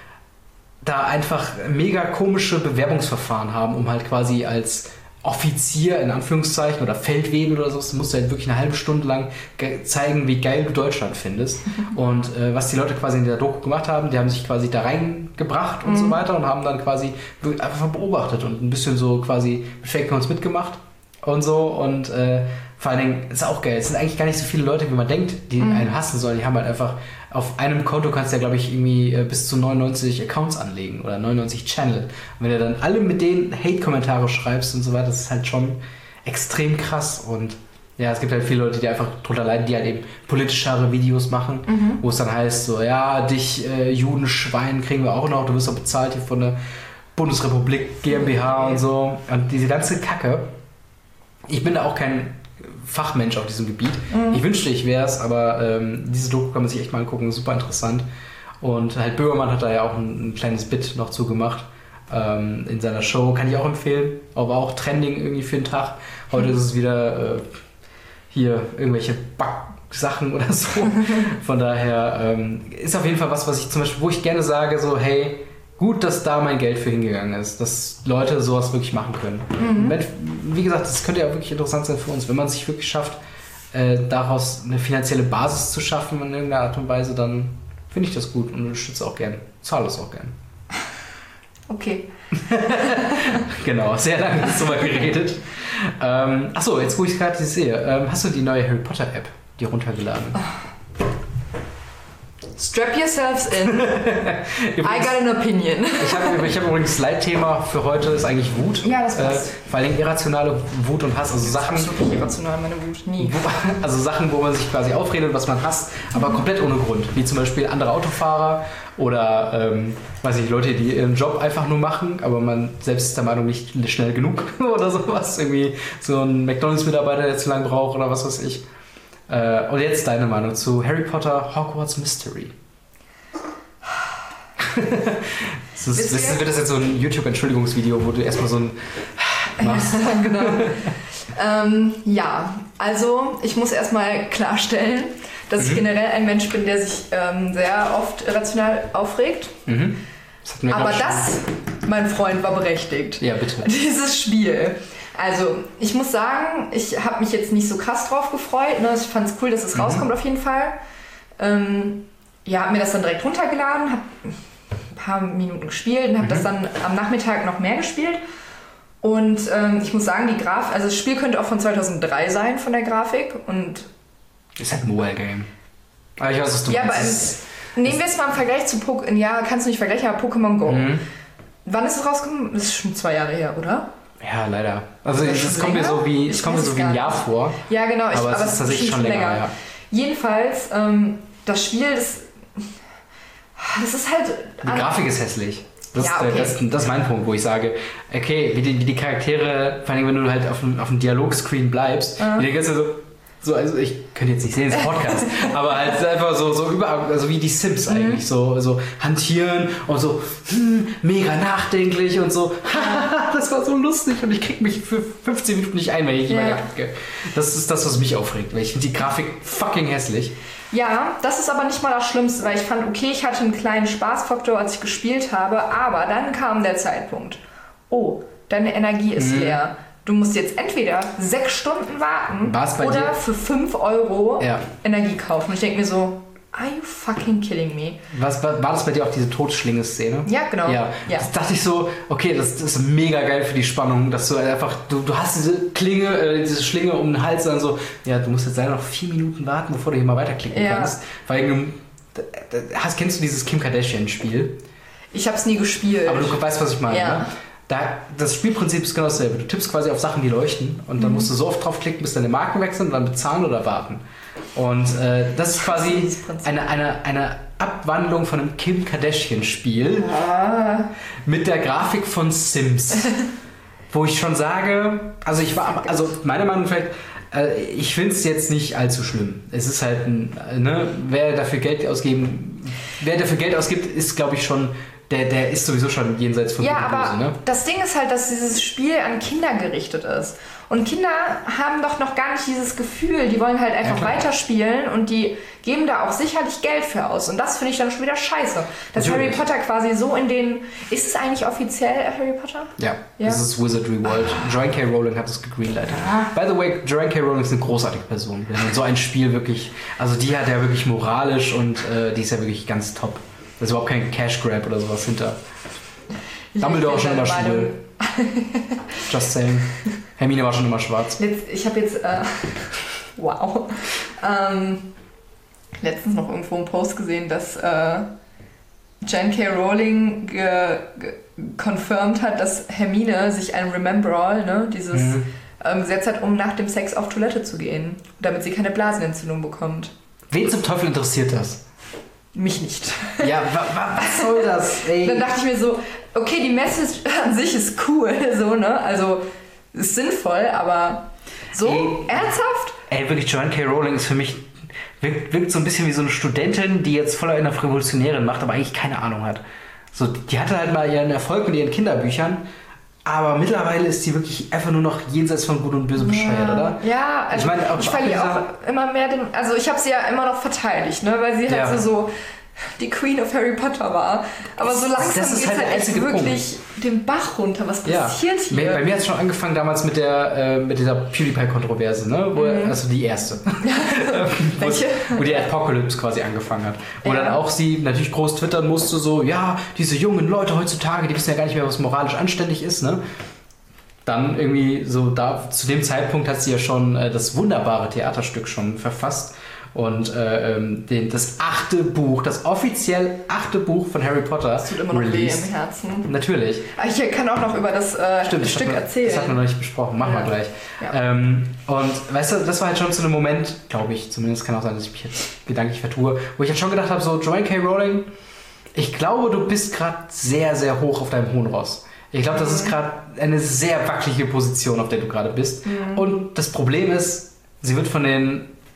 da einfach mega komische Bewerbungsverfahren haben, um halt quasi als Offizier in Anführungszeichen oder Feldwebel oder so, das musst du halt wirklich eine halbe Stunde lang ge- zeigen, wie geil du Deutschland findest. Und äh, was die Leute quasi in der Doku gemacht haben, die haben sich quasi da reingebracht und mhm. so weiter und haben dann quasi einfach beobachtet und ein bisschen so quasi mit Fake Accounts mitgemacht und so und äh, vor allen Dingen ist auch geil. Es sind eigentlich gar nicht so viele Leute, wie man denkt, die mhm. einen hassen sollen. Die haben halt einfach auf einem Konto kannst du ja, glaube ich, irgendwie bis zu neunundneunzig Accounts anlegen oder neunundneunzig Channel. Und wenn du dann alle mit denen Hate-Kommentare schreibst und so weiter, das ist halt schon extrem krass. Und ja, es gibt halt viele Leute, die einfach drunter leiden, die halt eben politischere Videos machen, mhm. wo es dann heißt so, ja, dich äh, Judenschwein kriegen wir auch noch, du wirst auch bezahlt hier von der Bundesrepublik GmbH und so. Und diese ganze Kacke. Ich bin da auch kein Fachmensch auf diesem Gebiet. Mhm. Ich wünschte, ich wäre es, aber ähm, diese Doku kann man sich echt mal angucken, super interessant. Und halt Böhmermann hat da ja auch ein, ein kleines Bit noch zugemacht ähm, in seiner Show, kann ich auch empfehlen, aber auch Trending irgendwie für den Tag. Heute mhm. ist es wieder äh, hier irgendwelche Backsachen oder so. Von daher ähm, ist auf jeden Fall was, was ich zum Beispiel, wo ich gerne sage, so hey, gut, dass da mein Geld für hingegangen ist, dass Leute sowas wirklich machen können. Mhm. Wie gesagt, das könnte ja wirklich interessant sein für uns, wenn man sich wirklich schafft, äh, daraus eine finanzielle Basis zu schaffen in irgendeiner Art und Weise, dann finde ich das gut und unterstütze auch gern, zahle es auch gern. Okay. Genau, sehr lange hast du mal geredet. ähm, achso, jetzt wo ich es gerade sehe, ähm, hast du die neue Harry Potter App dir runtergeladen? Oh. Strap yourselves in. I got an opinion. Ich habe ich hab übrigens das Leitthema für heute ist eigentlich Wut. Ja, das passt. Äh, vor allem irrationale Wut und Hass. Also Sachen, das ist absolut irrational, meine Wut. Nie. Wo, also Sachen, wo man sich quasi aufredet, was man hasst, aber mhm. komplett ohne Grund. Wie zum Beispiel andere Autofahrer oder ähm, weiß ich, Leute, die ihren Job einfach nur machen, aber man selbst ist der Meinung nicht schnell genug oder sowas. Irgendwie so ein McDonalds-Mitarbeiter, der zu lange braucht oder was weiß ich. Äh, und jetzt deine Meinung zu Harry Potter Hogwarts Mystery. das ist, das wird das jetzt so ein YouTube-Entschuldigungsvideo, wo du erstmal so ein machst? Genau. ähm, ja, also ich muss erstmal klarstellen, dass mhm. ich generell ein Mensch bin, der sich ähm, sehr oft irrational aufregt. Mhm. Das Aber das, mein Freund, war berechtigt. Ja, bitte. Dieses Spiel. Also, ich muss sagen, ich habe mich jetzt nicht so krass drauf gefreut. Ne? Ich fand es cool, dass es mhm. rauskommt auf jeden Fall. Ähm, ja, habe mir das dann direkt runtergeladen, habe ein paar Minuten gespielt und habe mhm. das dann am Nachmittag noch mehr gespielt. Und ähm, ich muss sagen, die Grafik, also das Spiel könnte auch von zweitausenddrei sein, von der Grafik. Und ist halt ein Mobile-Game. Aber ich weiß, was du ja, meinst. Aber nehmen wir es mal im Vergleich zu Pokémon. Ja, kannst du nicht vergleichen, aber Pokémon Go. Mhm. Wann ist es rausgekommen? Das ist schon zwei Jahre her, oder? Ja, leider. Also es kommt mir so wie, es kommt mir so wie ein Jahr vor. Ja, genau. Ich, aber, aber es ist tatsächlich schon länger. länger. Ja. Jedenfalls, ähm, das Spiel, das, das ist halt... Die Grafik ist hässlich. Das, ja, ist, okay. das, das ist mein Punkt, wo ich sage, okay, wie die, wie die Charaktere, vor allem wenn du halt auf dem, auf dem Dialogscreen bleibst, uh-huh. wie die ganze so, so, also ich könnte jetzt nicht sehen, das ist Podcast, aber halt einfach so, so überall, also wie die Sims mhm. eigentlich, so, so hantieren und so, hm, mega nachdenklich und so, das war so lustig und ich krieg mich für fünfzehn Minuten nicht ein, wenn ich jemanden klicke. Das ist das, was mich aufregt, weil ich finde die Grafik fucking hässlich. Ja, das ist aber nicht mal das Schlimmste, weil ich fand, okay, ich hatte einen kleinen Spaßfaktor, als ich gespielt habe, aber dann kam der Zeitpunkt. Oh, deine Energie ist mhm. leer. Du musst jetzt entweder sechs Stunden warten oder dir? für fünf Euro ja. Energie kaufen. Und ich denke mir so, are you fucking killing me? Was, war, war das bei dir auch diese Totschlinge-Szene? Ja, genau. Ja. ja. Das dachte ich so, okay, das, das ist mega geil für die Spannung, dass du einfach, du, du hast diese Klinge, äh, diese Schlinge um den Hals und dann so, ja, du musst jetzt leider noch vier Minuten warten, bevor du hier mal weiterklicken ja. kannst. Weil du, hast, kennst du dieses Kim Kardashian-Spiel? Ich hab's nie gespielt. Aber du weißt, was ich meine, ja. ne? Da, das Spielprinzip ist genau dasselbe. Du tippst quasi auf Sachen, die leuchten und dann mhm. musst du so oft draufklicken, bis deine Marken wechseln und dann bezahlen oder warten. Und äh, das ist quasi eine, eine, eine Abwandlung von einem Kim Kardashian-Spiel ah. mit der Grafik von Sims. Wo ich schon sage, also ich war, also meine Meinung vielleicht, äh, ich finde es jetzt nicht allzu schlimm. Es ist halt ein, ne, wer dafür Geld ausgeben, wer dafür Geld ausgibt, ist glaube ich schon Der, der ist sowieso schon jenseits von Ja, aber Böse, ne? Das Ding ist halt, dass dieses Spiel an Kinder gerichtet ist. Und Kinder haben doch noch gar nicht dieses Gefühl. Die wollen halt einfach ja, weiterspielen und die geben da auch sicherlich Geld für aus. Und das finde ich dann schon wieder scheiße. Dass Natürlich. Harry Potter quasi so in den... Ist es eigentlich offiziell Harry Potter? Ja, ja? Das ist Wizardry World. Ah. Joanne K. Rowling hat es gegreenlightet. Ah. By the way, Joanne K. Rowling ist eine großartige Person. Wenn so ein Spiel wirklich... Also die hat ja wirklich moralisch und äh, die ist ja wirklich ganz top. Da ist überhaupt kein Cash Grab oder sowas hinter. Dumbledore war schon immer schwul. Just saying. Hermine war schon immer schwarz. Jetzt, ich habe jetzt... Äh, wow. Ähm, letztens noch irgendwo einen Post gesehen, dass äh, Joanne K. Rowling ge, ge, confirmed hat, dass Hermine sich ein Remember-All, ne, dieses mhm. ähm, gesetzt hat, um nach dem Sex auf Toilette zu gehen, damit sie keine Blasenentzündung bekommt. Wen zum Teufel interessiert das? Mich nicht. Ja, wa, wa, was soll das? Ey. Dann dachte ich mir so, okay, die Message an sich ist cool, so, ne? Also, ist sinnvoll, aber so ey, ernsthaft? Ey, wirklich, Joanne K. Rowling ist für mich, wirkt, wirkt so ein bisschen wie so eine Studentin, die jetzt voller einer Revolutionärin macht, aber eigentlich keine Ahnung hat. So, die hatte halt mal ihren Erfolg mit ihren Kinderbüchern, aber mittlerweile ist sie wirklich einfach nur noch jenseits von Gut und Böse bescheuert, ja. oder? Ja, also ich, mein, auch, ich verliere auch immer mehr den... Also ich habe sie ja immer noch verteidigt, ne? Weil sie ja. halt so, so die Queen of Harry Potter war. Aber so langsam geht halt, halt echt wirklich Punkt. den Bach runter. Was passiert ja. hier? Bei mir hat es schon angefangen damals mit der äh, mit dieser PewDiePie-Kontroverse, ne? Wo, mhm. Also die erste. Welche? Wo die Apocalypse quasi angefangen hat. Wo ja. dann auch sie natürlich groß twittern musste, so, ja, diese jungen Leute heutzutage, die wissen ja gar nicht mehr, was moralisch anständig ist, ne? Dann irgendwie so, da zu dem Zeitpunkt hat sie ja schon äh, das wunderbare Theaterstück schon verfasst. Und äh, den, das achte Buch, das offiziell achte Buch von Harry Potter. Das tut immer noch released. weh im Herzen. Natürlich. Ich kann auch noch über das äh, Stimmt, Stück das erzählen. Das hat man noch nicht besprochen. Machen ja. wir gleich. Ja. Ähm, und weißt du, das war halt schon so ein Moment, glaube ich, zumindest kann auch sein, dass ich mich jetzt gedanklich vertue, wo ich halt schon gedacht habe, so Joanne K. Rowling, ich glaube, du bist gerade sehr, sehr hoch auf deinem hohen Ross. Ich glaube, das ist gerade eine sehr wackelige Position, auf der du gerade bist. Mhm. Und das Problem ist, sie wird von den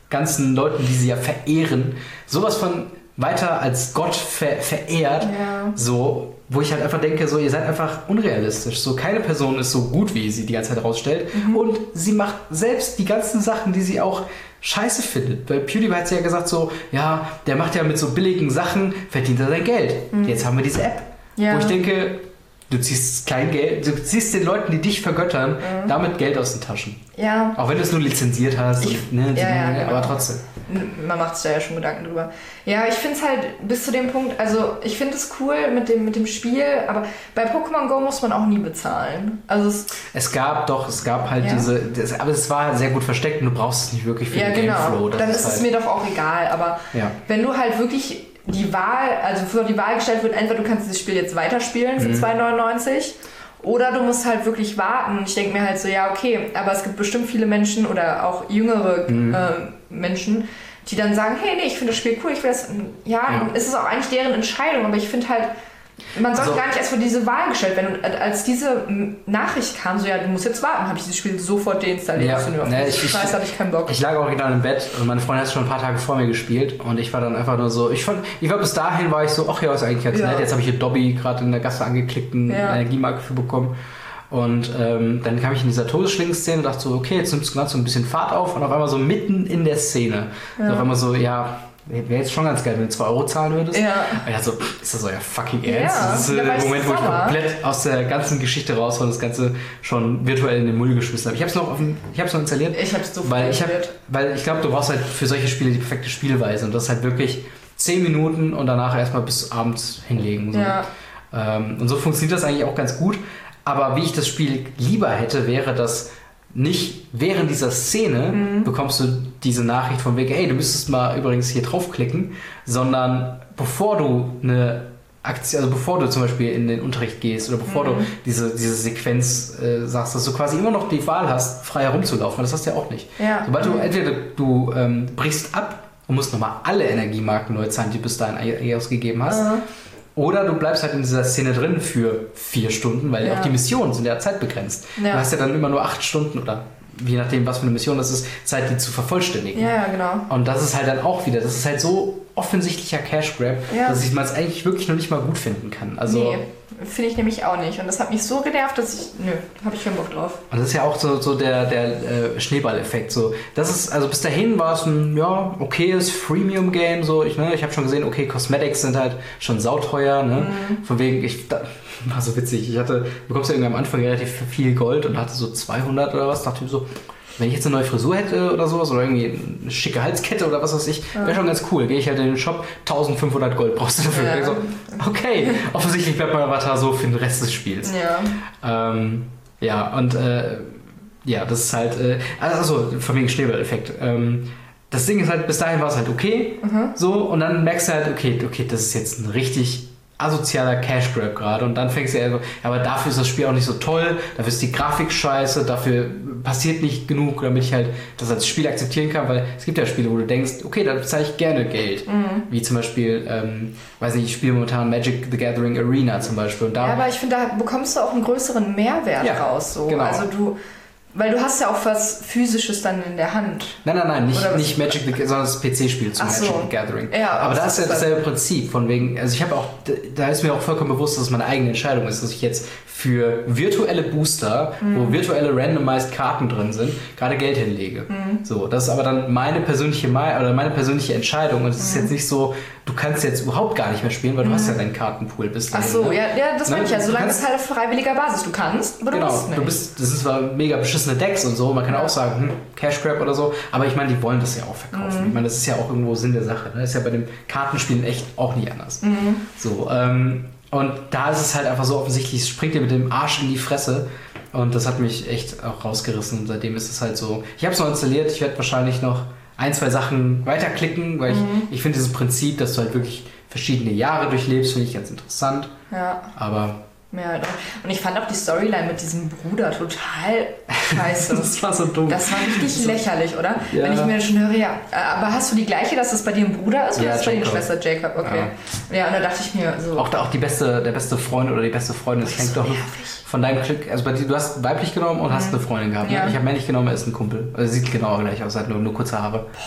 ganzen Leuten, die sie ja verehren, sowas von weiter als Gott ver- verehrt, ja. so, wo ich halt einfach denke, so, ihr seid einfach unrealistisch. So, keine Person ist so gut, wie sie die ganze Zeit rausstellt. Mhm. Und sie macht selbst die ganzen Sachen, die sie auch scheiße findet. Bei PewDiePie hat sie ja gesagt so, ja, der macht ja mit so billigen Sachen, verdient er sein Geld. Mhm. Jetzt haben wir diese App. Ja. Wo ich denke, du ziehst kein Geld, du ziehst den Leuten, die dich vergöttern, mhm. damit Geld aus den Taschen. Ja. Auch wenn du es nur lizenziert hast, ich, und, ne, ja, ja, genau. aber trotzdem. Man macht sich da ja schon Gedanken drüber. Ja, ich finde es halt bis zu dem Punkt, also ich finde es cool mit dem, mit dem Spiel, aber bei Pokémon Go muss man auch nie bezahlen. Also es, es gab doch, es gab halt ja. diese, das, aber es war sehr gut versteckt und du brauchst es nicht wirklich für ja, den genau. Gameflow. Das Dann ist halt es mir doch auch egal, aber ja. wenn du halt wirklich die Wahl, also für die Wahl gestellt wird, entweder du kannst dieses Spiel jetzt weiterspielen für mhm. zwei neunundneunzig oder du musst halt wirklich warten. Ich denke mir halt so, ja okay, aber es gibt bestimmt viele Menschen oder auch jüngere mhm. äh, Menschen, die dann sagen, hey, nee, ich finde das Spiel cool, ich will das, ja, ja. ist es auch eigentlich deren Entscheidung, aber ich finde halt, man sollte also, gar nicht erst vor diese Wahl gestellt werden. Und als diese Nachricht kam, so, ja, du musst jetzt warten, habe ich dieses Spiel sofort deinstalliert. Ja, so, ne, ich, ich, Scheiße, hatte ich keinen Bock. Ich lag auch genau im Bett und meine Freundin hat schon ein paar Tage vor mir gespielt und ich war dann einfach nur so, ich fand, ich war bis dahin, war ich so, ach ja, ist eigentlich ganz ja. nett, jetzt habe ich hier Dobby gerade in der Gasse angeklickt, eine ja. Energiemarke für bekommen. Und ähm, dann kam ich in dieser Todesschlingen-Szene und dachte so, okay, jetzt nimmst du gerade so ein bisschen Fahrt auf und auf einmal so mitten in der Szene. Ja. So auf einmal so, ja, wäre jetzt schon ganz geil, wenn du zwei Euro zahlen würdest. Ja. Und ich so, ist das euer fucking Ernst? Ja, das ist der Moment, wo ich komplett aus der ganzen Geschichte raus war und das Ganze schon virtuell in den Müll geschmissen habe. Ich habe es noch, auf den, ich hab's noch installiert. Ich habe es so weil ich, hab, weil ich glaube, du brauchst halt für solche Spiele die perfekte Spielweise und das ist halt wirklich zehn Minuten und danach erstmal bis abends hinlegen. So. Ja. Ähm, und so funktioniert das eigentlich auch ganz gut. Aber wie ich das Spiel lieber hätte, wäre, dass nicht während dieser Szene mhm. bekommst du diese Nachricht von wegen, hey, du müsstest mal übrigens hier draufklicken, sondern bevor du eine Aktion, also bevor du zum Beispiel in den Unterricht gehst oder bevor mhm. du diese, diese Sequenz äh, sagst, dass du quasi immer noch die Wahl hast, frei herumzulaufen, weil das hast du ja auch nicht. Ja. Sobald du entweder du ähm, brichst ab und musst nochmal alle Energiemarken neu zahlen, die du bis dahin ausgegeben hast, mhm. oder du bleibst halt in dieser Szene drin für vier Stunden, weil ja. auch die Missionen sind ja zeitbegrenzt. Ja. Du hast ja dann immer nur acht Stunden oder je nachdem, was für eine Mission das ist, Zeit, die zu vervollständigen. Ja, genau. Und das ist halt dann auch wieder, das ist halt so offensichtlicher Cash Grab, ja. dass ich es eigentlich wirklich noch nicht mal gut finden kann. Also, nee, finde ich nämlich auch nicht. Und das hat mich so genervt, dass ich, nö, habe ich keinen Bock drauf. Und das ist ja auch so, so der, der äh, Schneeball-Effekt. So. Das ist, also bis dahin war es ein, ja, okayes Freemium-Game. So. Ich, ne, ich habe schon gesehen, okay, Cosmetics sind halt schon sauteuer. Ne? Mhm. Von wegen, ich, da, war so witzig. Ich hatte, du bekommst ja irgendwie am Anfang relativ viel Gold und hatte so zweihundert oder was. Dachte ich so, wenn ich jetzt eine neue Frisur hätte oder sowas oder irgendwie eine schicke Halskette oder was weiß ich, wäre schon ganz cool. Gehe ich halt in den Shop, eintausendfünfhundert Gold brauchst du dafür. Ja. So, okay, offensichtlich bleibt mein Avatar so für den Rest des Spiels. Ja, ähm, ja und äh, ja, das ist halt, äh, also von wegen Schneeball-Effekt. Ähm, das Ding ist halt, bis dahin war es halt okay, mhm. so, und dann merkst du halt, okay, okay, das ist jetzt ein richtig asozialer Cash Grab gerade und dann fängst du ja so, aber dafür ist das Spiel auch nicht so toll, dafür ist die Grafik scheiße, dafür passiert nicht genug, damit ich halt das als Spiel akzeptieren kann, weil es gibt ja Spiele, wo du denkst, okay, da bezahle ich gerne Geld, mhm. wie zum Beispiel, ähm, weiß nicht, ich spiele momentan Magic the Gathering Arena zum Beispiel. Und da ja, aber ich finde, da bekommst du auch einen größeren Mehrwert ja, raus, so. Genau. Also du Weil du hast ja auch was Physisches dann in der Hand. Nein, nein, nein, nicht, nicht Magic the Gathering, sondern das P C-Spiel zu Magic the Gathering. Ja, aber da ist ja dasselbe Prinzip, von wegen, also ich habe auch, da ist mir auch vollkommen bewusst, dass es meine eigene Entscheidung ist, dass ich jetzt für virtuelle Booster, mhm. wo virtuelle randomized Karten drin sind, gerade Geld hinlege. Mhm. So, das ist aber dann meine persönliche oder meine persönliche Entscheidung und es ist mhm. jetzt nicht so, du kannst jetzt überhaupt gar nicht mehr spielen, weil du mhm. hast ja deinen Kartenpool bis dahin. Ach so, ne? ja, ja, das meine ich ja. Solange es halt auf freiwilliger Basis, du kannst, aber du genau, musst nicht. Du bist, das sind zwar mega beschissene Decks und so, man kann ja. auch sagen, hm, Cash Grab oder so, aber ich meine, die wollen das ja auch verkaufen. Mhm. Ich meine, das ist ja auch irgendwo Sinn der Sache. Ne? Das ist ja bei dem Kartenspielen echt auch nicht anders. Mhm. So, ähm, und da ist es halt einfach so offensichtlich, es springt dir mit dem Arsch in die Fresse und das hat mich echt auch rausgerissen und seitdem ist es halt so, ich habe es noch installiert, ich werde wahrscheinlich noch ein, zwei Sachen weiterklicken, weil mhm. ich, ich finde dieses Prinzip, dass du halt wirklich verschiedene Jahre durchlebst, finde ich ganz interessant. Ja. Aber ja, und ich fand auch die Storyline mit diesem Bruder total scheiße. Das war so dumm. Das war richtig so lächerlich, oder? Ja. Wenn ich mir schon höre, ja. Aber hast du die gleiche, dass das bei dir ein Bruder ist oder ja, ist das bei dir eine Schwester? Jacob, okay. Ja. ja, und da dachte ich mir so. Auch, da, auch die beste, der beste Freund oder die beste Freundin, das hängt so doch nervig. Von deinem Glück. Also bei dir, du hast weiblich genommen und mhm. hast eine Freundin gehabt. Ja. Ne? Ich habe männlich genommen, er ist ein Kumpel. Also sieht genau gleich aus, hat nur, nur kurze Haare. Boah,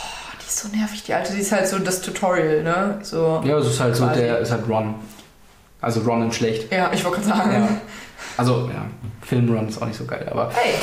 die ist so nervig, die alte. Die ist halt so das Tutorial, ne? So ja, es ist halt so, quasi. der ist halt Ron. Also Ron in schlecht. Ja, ich wollte gerade sagen. Ja. Also, ja, Film Ron ist auch nicht so geil, aber... Hey!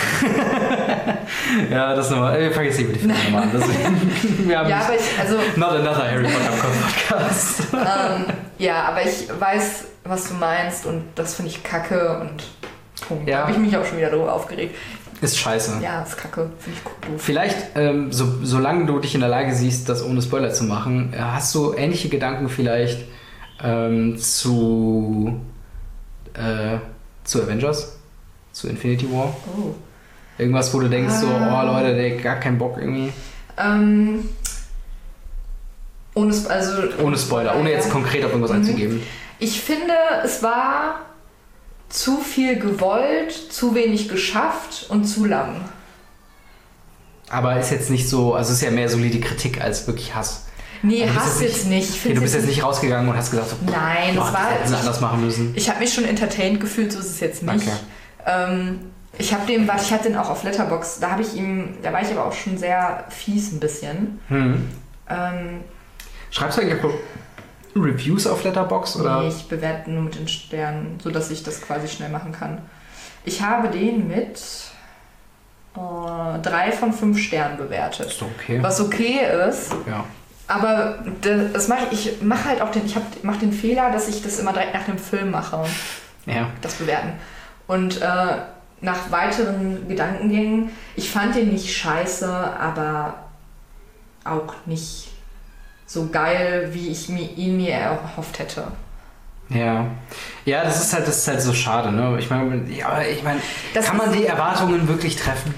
ja, das nochmal... Wir fangen jetzt nicht mit den Filmen an. Deswegen, wir haben ja, aber ich... Also, not another Harry Potter Podcast. ähm, ja, aber ich weiß, was du meinst und das finde ich kacke und Punkt. Ja. Da habe ich mich auch schon wieder darüber aufgeregt. Ist scheiße. Ja, ist kacke. Finde ich doof. Vielleicht, ähm, so, solange du dich in der Lage siehst, das ohne Spoiler zu machen, hast du ähnliche Gedanken vielleicht ähm, zu, äh, zu Avengers? Zu Infinity War? Oh. Irgendwas, wo du denkst, ah. so, oh Leute, der gar keinen Bock irgendwie. Ähm, ohne, also, ohne Spoiler, ohne jetzt konkret auf irgendwas mhm. einzugeben. Ich finde, es war zu viel gewollt, zu wenig geschafft und zu lang. Aber ist jetzt nicht so, also es ist ja mehr solide Kritik als wirklich Hass. Nee, Hass jetzt nicht. nicht. Okay, du bist jetzt nicht rausgegangen und hast gesagt, so, nein, boah, das war das hätten sie anders machen müssen. Ich habe mich schon entertained gefühlt, so ist es jetzt nicht. Okay. Ähm, ich habe den, ich hatte den auch auf Letterboxd, da habe ich ihm, da war ich aber auch schon sehr fies ein bisschen. Hm. Ähm, Schreibst du eigentlich Reviews auf Letterboxd oder? Nee, ich bewerte nur mit den Sternen, sodass ich das quasi schnell machen kann. Ich habe den mit äh, drei von fünf Sternen bewertet. Ist doch okay. Was okay ist. Ja. Aber das mache ich, ich mache halt auch den, ich mache den Fehler, dass ich das immer direkt nach dem Film mache. Ja. Das Bewerten. Und äh, nach weiteren Gedankengängen, ich fand den nicht scheiße, aber auch nicht so geil, wie ich mir, ihn mir erhofft hätte. Ja. Ja, das ist halt, das ist halt so schade, ne? Ich meine, ja, ich meine, kann man die Erwartungen wirklich treffen?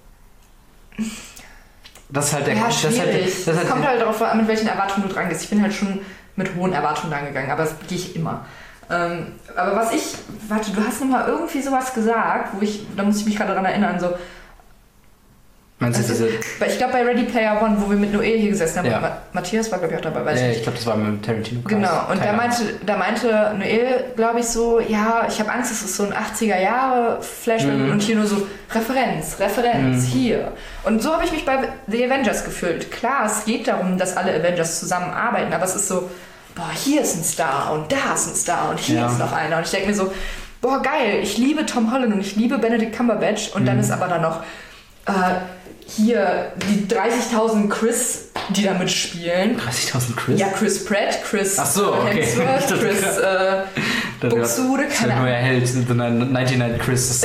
Das ist halt der Ja, das schwierig. Halt, das das halt kommt halt darauf an, mit welchen Erwartungen du dran gehst. Ich bin halt schon mit hohen Erwartungen dran gegangen, aber das gehe ich immer. Ähm, aber was ich, warte, du hast nochmal irgendwie sowas gesagt, wo ich, da muss ich mich gerade daran erinnern, so. Meinst du also, diese... Ich glaube bei Ready Player One, wo wir mit Noel hier gesessen haben, ja. Ma- Matthias war glaube ich auch dabei, weiß ja, ich ich glaube das war mit Tarantino. Genau, und da meinte, da meinte Noel, glaube ich so, ja, ich habe Angst, es ist so ein achtziger Jahre Flashback mhm. und hier nur so Referenz, Referenz, mhm. hier. Und so habe ich mich bei The Avengers gefühlt. Klar, es geht darum, dass alle Avengers zusammenarbeiten, aber es ist so, boah, hier ist ein Star und da ist ein Star und hier ja. ist noch einer. Und ich denke mir so, boah, geil, ich liebe Tom Holland und ich liebe Benedict Cumberbatch und mhm. dann ist aber da noch äh, hier die dreißigtausend Chris, die da mitspielen. dreißigtausend Chris? Ja, Chris Pratt, Chris Ach so, okay. Hemsworth, Chris äh, Buxtehude, keine Ahnung. Neuer Held, The neunundneunzig Chris.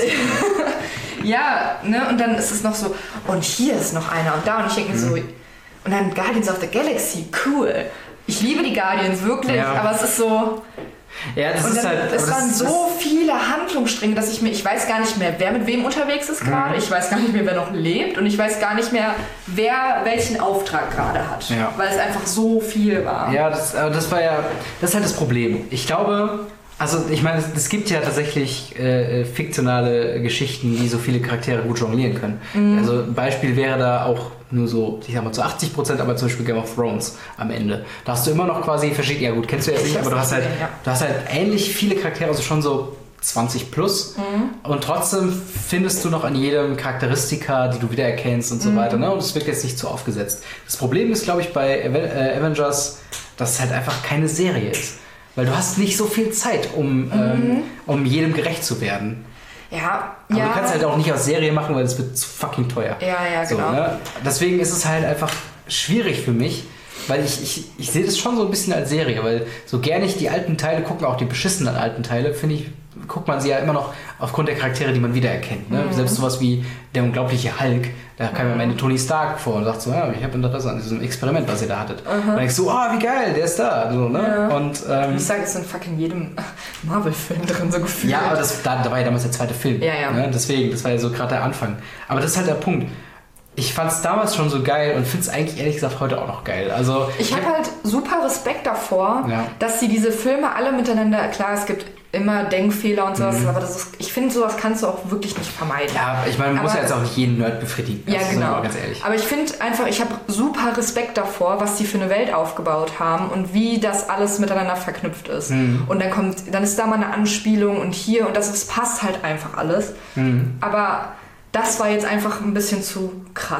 Ja, ne, und dann ist es noch so, und hier ist noch einer und da und ich denke mir mhm. so, und dann Guardians of the Galaxy, cool. Ich liebe die Guardians, wirklich, ja. aber es ist so... Ja, das und ist dann, halt... Es waren so viele Handlungsstränge, dass ich mir... Ich weiß gar nicht mehr, wer mit wem unterwegs ist gerade. Mhm. Ich weiß gar nicht mehr, wer noch lebt. Und ich weiß gar nicht mehr, wer welchen Auftrag gerade hat. Ja. Weil es einfach so viel war. Ja, das, das war ja... Das ist halt das Problem. Ich glaube... Also ich meine, es, es gibt ja tatsächlich äh, fiktionale Geschichten, die so viele Charaktere gut jonglieren können. Mhm. Also ein Beispiel wäre da auch nur so, ich sag mal zu achtzig Prozent, aber zum Beispiel Game of Thrones am Ende. Da hast du immer noch quasi verschiedene, ja gut, kennst du jetzt nicht, aber du hast halt, ja. du hast halt ähnlich viele Charaktere, also schon so zwanzig plus mhm. und trotzdem findest du noch an jedem Charakteristika, die du wiedererkennst und so mhm. weiter, ne? Und es wird jetzt nicht zu aufgesetzt. Das Problem ist, glaube ich, bei Avengers, dass es halt einfach keine Serie ist. Weil du hast nicht so viel Zeit, um, mhm. ähm, um jedem gerecht zu werden. Ja, aber ja. du kannst halt auch nicht aus Serie machen, weil es wird zu fucking teuer. Ja, ja, so, genau. Ne? Deswegen ist es halt einfach schwierig für mich, weil ich, ich, ich sehe das schon so ein bisschen als Serie, weil so gerne ich die alten Teile gucke, auch die beschissenen alten Teile, finde ich, guckt man sie ja immer noch aufgrund der Charaktere, die man wiedererkennt. Ne? Mhm. Selbst sowas wie der unglaubliche Hulk, da kam mhm. am Ende Tony Stark vor und sagt so, ja, ich habe Interesse an diesem Experiment, was ihr da hattet. Mhm. Und dann denkst du, oh, wie geil, der ist da. So, ne? Ja. Und, ähm, ich sage, es ist in fucking jedem Marvel-Film drin, so gefühlt. Ja, aber das, da, da war ja damals der zweite Film. Ja, ja. Ne? Deswegen, das war ja so gerade der Anfang. Aber das ist halt der Punkt. Ich fand es damals schon so geil und finde es eigentlich ehrlich gesagt heute auch noch geil. Also, ich habe halt super Respekt davor, ja. dass sie diese Filme alle miteinander, klar, es gibt immer Denkfehler und sowas, mhm. aber das ist, ich finde, sowas kannst du auch wirklich nicht vermeiden. Ja, ich meine, man aber, muss ja jetzt auch nicht jeden Nerd befriedigen. Ja, genau. Ganz ehrlich. Aber ich finde einfach, ich habe super Respekt davor, was die für eine Welt aufgebaut haben und wie das alles miteinander verknüpft ist. Mhm. Und dann kommt, dann ist da mal eine Anspielung und hier und das, das passt halt einfach alles. Mhm. Aber das war jetzt einfach ein bisschen zu krass.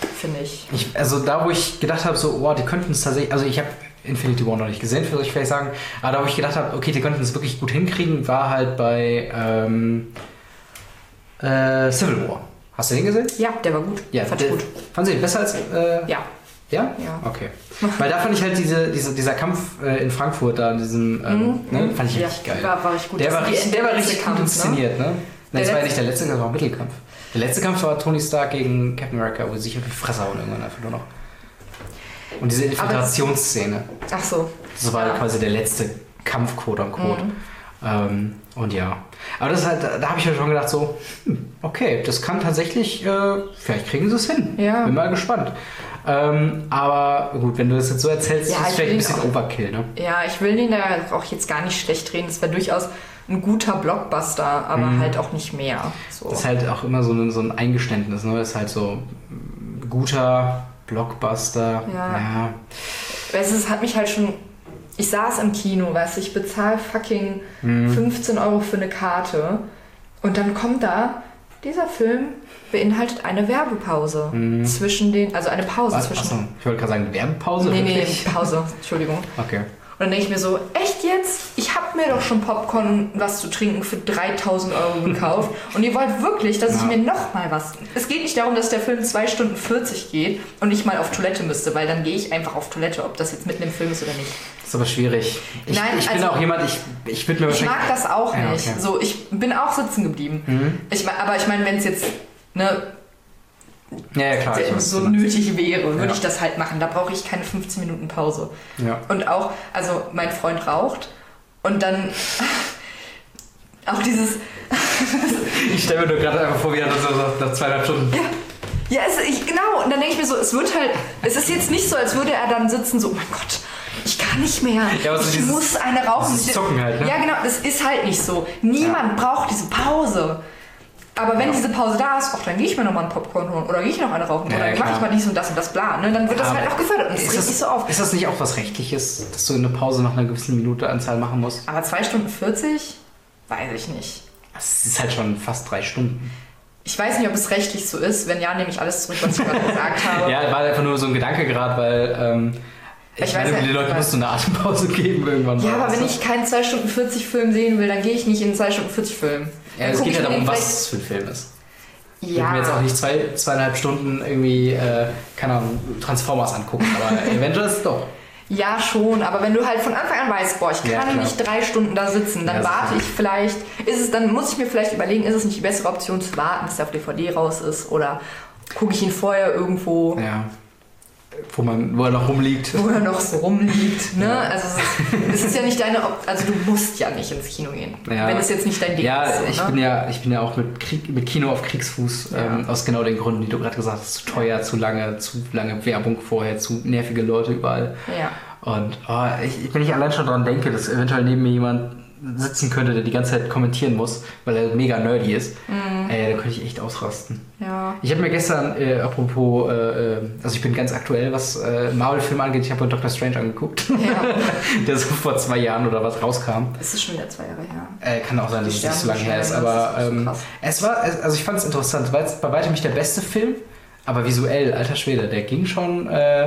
finde ich. ich. Also da, wo ich gedacht habe, so, oh, die könnten es tatsächlich, also ich habe Infinity War noch nicht gesehen, würde ich vielleicht sagen, aber da, wo ich gedacht habe, okay, die könnten es wirklich gut hinkriegen, war halt bei ähm, äh, Civil War. Hast du den gesehen? Ja, der war gut. Ja, fand ich gut. Fanden Sie den besser als... Äh, ja. Ja? Ja. Okay. Weil da fand ich halt diese, diese, dieser Kampf äh, in Frankfurt da, in diesem, ähm, mhm. ne, fand ich ja, richtig geil. War, war richtig gut. Der Das war, die, richtig, der der war richtig Kampf, gut inszeniert, ne? ne? Nein, das war ja nicht der letzte, das war ein Mittelkampf. Der letzte Kampf war Tony Stark gegen Captain America, wo sie sich auf die Fresse hauen irgendwann einfach nur noch. Und diese Infiltrationsszene. Ach so. Das war ja. quasi der letzte Kampf, quote unquote. Mhm. Ähm, und ja. Aber das ist halt, da, da habe ich ja schon gedacht so, okay, das kann tatsächlich, äh, vielleicht kriegen sie es hin. Ja. Bin mal gespannt. Ähm, aber gut, wenn du das jetzt so erzählst, ja, ist es vielleicht ein bisschen auch, Overkill, ne? Ja, ich will den da auch jetzt gar nicht schlecht reden. Es war durchaus ein guter Blockbuster, aber mhm. halt auch nicht mehr. So. Das ist halt auch immer so ein, so ein Eingeständnis, ne? Das ist halt so ein guter Blockbuster. Ja. ja. Weißt du, es hat mich halt schon... Ich saß im Kino, weißt du, ich bezahle fucking mhm. fünfzehn Euro für eine Karte und dann kommt da, dieser Film beinhaltet eine Werbepause mhm. zwischen den, also eine Pause Was? zwischen... Achso, ich wollte gerade sagen, Werbepause? Nee, wirklich? nee, Pause, Entschuldigung. Okay. Und dann denke ich mir so, echt jetzt? Ich habe mir doch schon Popcorn und was zu trinken für dreitausend Euro gekauft und ihr wollt wirklich, dass ja. ich mir noch mal was... Es geht nicht darum, dass der Film zwei Stunden vierzig geht und ich mal auf Toilette müsste, weil dann gehe ich einfach auf Toilette, ob das jetzt mitten im Film ist oder nicht. Das ist aber schwierig. Ich, Nein, ich bin also, auch jemand, ich, ich würde mir Ich mag das auch ja, nicht. Okay. So, ich bin auch sitzen geblieben. Mhm. Ich, aber ich meine, wenn es jetzt... Ne, Ja, ja, klar. Ich so nötig wäre, würde ja. ich das halt machen. Da brauche ich keine fünfzehn Minuten Pause. Ja. Und auch, also mein Freund raucht und dann auch dieses... ich stelle mir nur gerade einfach vor, wie er das so nach zweieinhalb Stunden... Ja, ja es, ich, genau. Und dann denke ich mir so, es wird halt... Es ist jetzt nicht so, als würde er dann sitzen so, oh mein Gott, ich kann nicht mehr. Ja, also ich dieses, muss eine rauchen. Dieses Zucken halt, ne? Ja, genau. Das ist halt nicht so. Niemand ja. braucht diese Pause. Aber wenn ja. diese Pause da ist, auch dann gehe ich mir nochmal einen Popcorn holen oder gehe ich noch eine rauchen ja, oder ja, mache ich mal dies und das und das bla. Ne? Dann wird das aber halt auch gefördert und das regt nicht so auf. Ist das nicht auch was Rechtliches, dass du eine Pause nach einer gewissen Minuteanzahl machen musst? Aber zwei Stunden vierzig? Weiß ich nicht. Das ist halt schon fast drei Stunden. Ich weiß nicht, ob es rechtlich so ist. Wenn ja, nehme ich alles zurück, was ich gerade gesagt habe. Ja, war einfach nur so ein Gedanke gerade, weil... Ähm, Ich, ich meine, den Leuten musst du eine Atempause geben irgendwann. Ja, mal, aber wenn ich keinen zwei Stunden vierzig Film sehen will, dann gehe ich nicht in einen zwei Stunden vierzig Film. Ja, es geht ja darum, was es für ein Film ist. Ja. Ich will mir jetzt auch nicht zwei, zweieinhalb Stunden irgendwie, äh, keine Ahnung, Transformers angucken, aber Avengers doch. Ja, schon, aber wenn du halt von Anfang an weißt, boah, ich kann ja, nicht drei Stunden da sitzen, dann ja, warte ich vielleicht, ist es, dann muss ich mir vielleicht überlegen, ist es nicht die bessere Option zu warten, bis der auf D V D raus ist oder gucke ich ihn vorher irgendwo... Ja. Wo, man, wo er noch rumliegt. Wo er noch so rumliegt. Ne? Ja. Also es ist ja nicht deine Option, also du musst ja nicht ins Kino gehen, ja. wenn es jetzt nicht dein Ding ja, ist. So, ich ne? bin ja, ich bin ja auch mit, Krieg, mit Kino auf Kriegsfuß, ja. ähm, aus genau den Gründen, die du gerade gesagt hast. Zu teuer, zu lange, zu lange Werbung vorher, zu nervige Leute überall. Ja. Und oh, ich, wenn ich allein schon daran denke, dass eventuell neben mir jemand sitzen könnte, der die ganze Zeit kommentieren muss, weil er mega nerdy ist, mm. ey, da könnte ich echt ausrasten. Ja. Ich habe mir gestern, äh, apropos, äh, also ich bin ganz aktuell, was äh, Marvel-Filme angeht, ich habe mir Doctor Strange angeguckt, ja. der so vor zwei Jahren oder was rauskam. Es ist schon wieder zwei Jahre her. Äh, kann auch sein, dass es nicht so lange her ist, aber ist ähm, es war, also ich fand es interessant, weil es bei weitem nicht der beste Film, aber visuell, alter Schwede, der ging schon... Äh,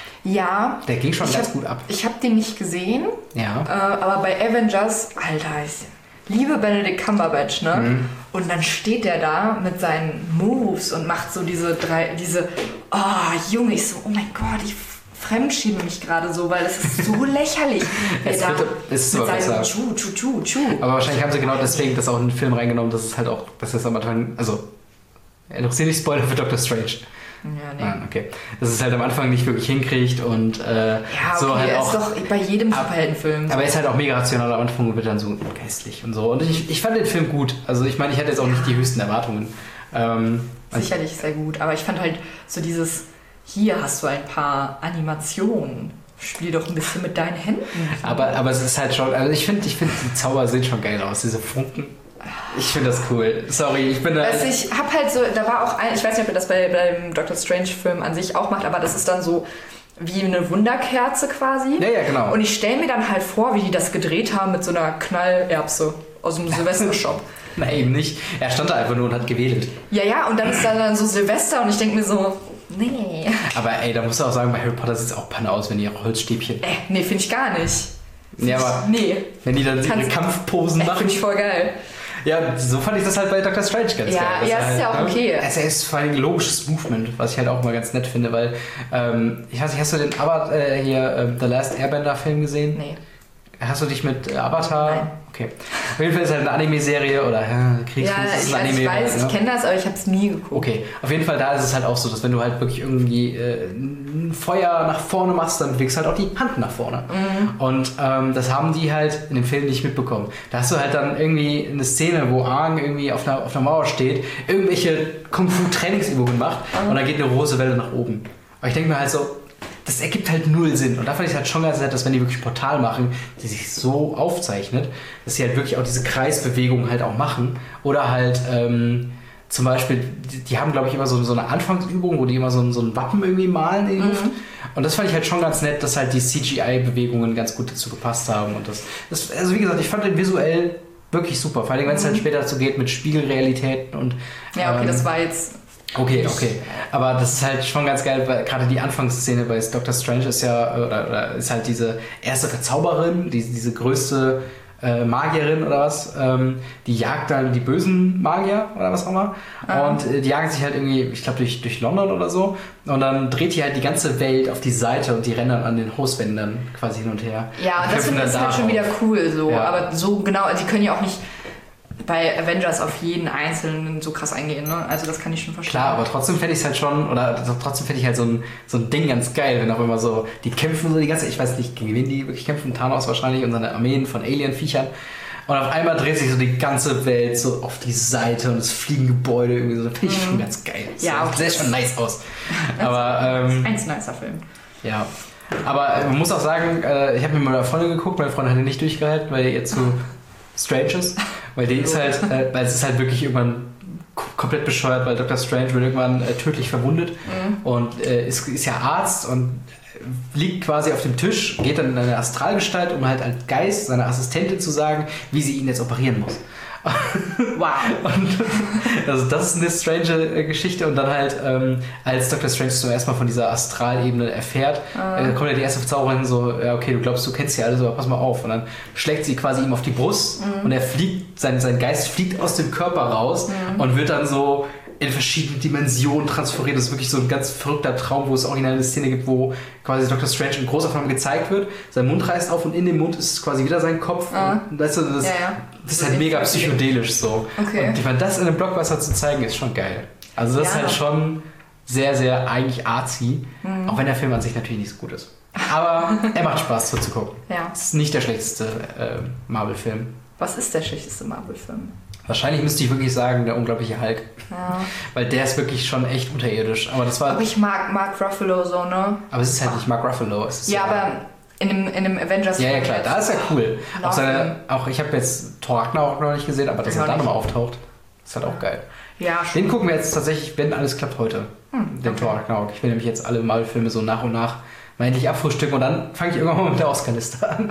Ja. Der ging schon ganz hab, gut ab. Ich habe den nicht gesehen. Ja. Äh, aber bei Avengers, Alter, ich liebe Benedict Cumberbatch, ne? Mhm. Und dann steht der da mit seinen Moves und macht so diese drei, diese, oh Junge, ich so, oh mein Gott, ich fremdschiebe mich gerade so, weil es ist so lächerlich. es da wird, ist mit seinem Tschu, Tschu, Tschu, Tschu. Aber wahrscheinlich haben sie genau deswegen das auch in den Film reingenommen, dass es halt auch, dass es am Anfang, also, interessiert nicht Spoiler für Doctor Strange. Ja, nee. Nein, okay. Dass es halt am Anfang nicht wirklich hinkriegt und äh, ja, okay, so halt auch. Ist doch bei jedem Superheldenfilm. Aber er ist halt auch mega rational am Anfang und wird dann so geistlich und so. Und ich, ich fand den Film gut. Also ich meine, ich hatte jetzt auch nicht die höchsten Erwartungen. Ähm, Sicherlich sehr gut. Aber ich fand halt so dieses, hier hast du ein paar Animationen. Spiel doch ein bisschen mit deinen Händen. Aber, aber es ist halt schon, also ich finde, ich find, die Zauber sehen schon geil aus, diese Funken. Ich finde das cool. Sorry, ich bin da... Also ich hab halt so, da war auch ein, ich weiß nicht, ob ihr das bei, beim Doctor Strange-Film an sich auch macht, aber das ist dann so wie eine Wunderkerze quasi. Ja, ja, genau. Und ich stelle mir dann halt vor, wie die das gedreht haben mit so einer Knallerbse aus dem Silvester-Shop. Nein, eben nicht. Er stand da einfach nur und hat gewedelt. Ja, ja, und dann ist da dann so Silvester und ich denke mir so, Nee. Aber ey, da musst du auch sagen, bei Harry Potter sieht es auch Panne aus, wenn die ihre Holzstäbchen... Äh, nee, finde ich gar nicht. Nee, aber nee. wenn die dann ihre Kannst, Kampfposen äh, machen... Finde ich voll geil. Ja, so fand ich das halt bei Doctor Strange ganz ja, geil. Ja, ist ja auch okay. Es ist vor allem ein logisches Movement, was ich halt auch mal ganz nett finde, weil, ähm, ich weiß nicht, hast du den Avatar, äh, hier, ähm, The Last Airbender Film gesehen? Nee. Hast du dich mit äh, Avatar? Nein. Okay. Auf jeden Fall ist es halt eine Anime-Serie oder ja, Kriegsfuß ja, ist ich, ein also Anime. ich weiß, ja. ich kenne das, aber ich habe es nie geguckt. Okay, auf jeden Fall da ist es halt auch so, dass wenn du halt wirklich irgendwie äh, ein Feuer nach vorne machst, dann bewegst du halt auch die Hand nach vorne. Mhm. Und ähm, das haben die halt in dem Film nicht mitbekommen. Da hast du halt dann irgendwie eine Szene, wo Aang irgendwie auf einer, auf einer Mauer steht, irgendwelche Kung-Fu-Trainingsübungen macht mhm. und dann geht eine große Welle nach oben. Aber ich denke mir halt so, das ergibt halt null Sinn. Und da fand ich es halt schon ganz nett, dass wenn die wirklich ein Portal machen, die sich so aufzeichnet, dass sie halt wirklich auch diese Kreisbewegungen halt auch machen. Oder halt ähm, zum Beispiel, die, die haben glaube ich immer so, so eine Anfangsübung, wo die immer so ein, so ein Wappen irgendwie malen in die Luft. Mhm. Und das fand ich halt schon ganz nett, dass halt die C G I-Bewegungen ganz gut dazu gepasst haben. Und das, das, also wie gesagt, ich fand den visuell wirklich super. Vor allem, wenn es mhm. halt später dazu geht mit Spiegelrealitäten und... Ja, okay, ähm, das war jetzt... Okay, okay. Aber das ist halt schon ganz geil, weil gerade die Anfangsszene bei Doctor Strange ist ja, oder, oder ist halt diese erste Verzauberin, die, diese größte äh, Magierin oder was, ähm, die jagt dann die bösen Magier oder was auch immer. Ah. Und äh, die jagen sich halt irgendwie, ich glaube, durch, durch London oder so. Und dann dreht die halt die ganze Welt auf die Seite und die rennen dann an den Hauswänden quasi hin und her. Ja, und das finde ich halt schon wieder cool so. Ja. Aber so genau, die können ja auch nicht bei Avengers auf jeden Einzelnen so krass eingehen, ne? Also das kann ich schon verstehen. Klar, aber trotzdem fände ich es halt schon, oder trotzdem fände ich halt so ein, so ein Ding ganz geil, wenn auch immer so, die kämpfen so die ganze, ich weiß nicht, gegen wen die wirklich kämpfen, Thanos wahrscheinlich und seine Armeen von Alien-Viechern. Und auf einmal dreht sich so die ganze Welt so auf die Seite und es fliegen Gebäude irgendwie so. Das finde ich mhm. schon ganz geil. Das ja, sieht sehr schon nice aus. Aber, ähm, ein nicer Film. Ja. Aber man muss auch sagen, äh, ich habe mir mal eine Freundin geguckt, meine Freundin hat nicht durchgehalten, weil ihr zu strange ist. Weil die ist halt, äh, weil es ist halt wirklich irgendwann komplett bescheuert, weil Doctor Strange wird irgendwann äh, tödlich verwundet mhm. und äh, ist, ist ja Arzt und liegt quasi auf dem Tisch, geht dann in eine Astralgestalt, um halt als Geist seiner Assistentin zu sagen, wie sie ihn jetzt operieren muss. Wow. Und, also das ist eine strange Geschichte und dann halt, ähm, als Doctor Strange zum ersten Mal von dieser Astralebene erfährt, uh. äh, kommt ja die erste Verzauberin so, ja okay, du glaubst, du kennst sie alle, so, pass mal auf. Und dann schlägt sie quasi ihm auf die Brust mm. und er fliegt, sein, sein Geist fliegt aus dem Körper raus mm. und wird dann so in verschiedene Dimensionen transferiert. Das ist wirklich so ein ganz verrückter Traum, wo es original eine Szene gibt, wo quasi Doctor Strange in Großaufnahme gezeigt wird. Sein Mund reißt auf und in dem Mund ist quasi wieder sein Kopf. Ah. Und, weißt du, das, ja, ja. das ist halt mega psychedelisch so. Okay. Und ich meine, das in einem Blockbuster zu zeigen, ist schon geil. Also das ja. ist halt schon sehr, sehr eigentlich artsy. Mhm. Auch wenn der Film an sich natürlich nicht so gut ist. Aber er macht Spaß so zu gucken. Ja. Es ist nicht der schlechteste äh, Marvel-Film. Was ist der schlechteste Marvel-Film? Wahrscheinlich müsste ich wirklich sagen, der unglaubliche Hulk. Ja. Weil der ist wirklich schon echt unterirdisch. Aber das war. Aber ich mag Mark Ruffalo so, ne? Aber es ist halt Ach. nicht Mark Ruffalo. Es ist ja, ja, aber in dem, in dem Avengers. Ja, ja, klar, da ist er cool. Auch, seine, auch ich habe jetzt Thor Ragnarok noch nicht gesehen, aber dass er da nochmal auftaucht, ist halt auch geil. Ja, schon. Den gucken wir jetzt tatsächlich, wenn alles klappt, heute. Hm, den okay. Thor Ragnarok. Ich will nämlich jetzt alle Marvel-Filme so nach und nach mal endlich abfrühstücken und dann fange ich irgendwann mal mit der Oscar-Liste an.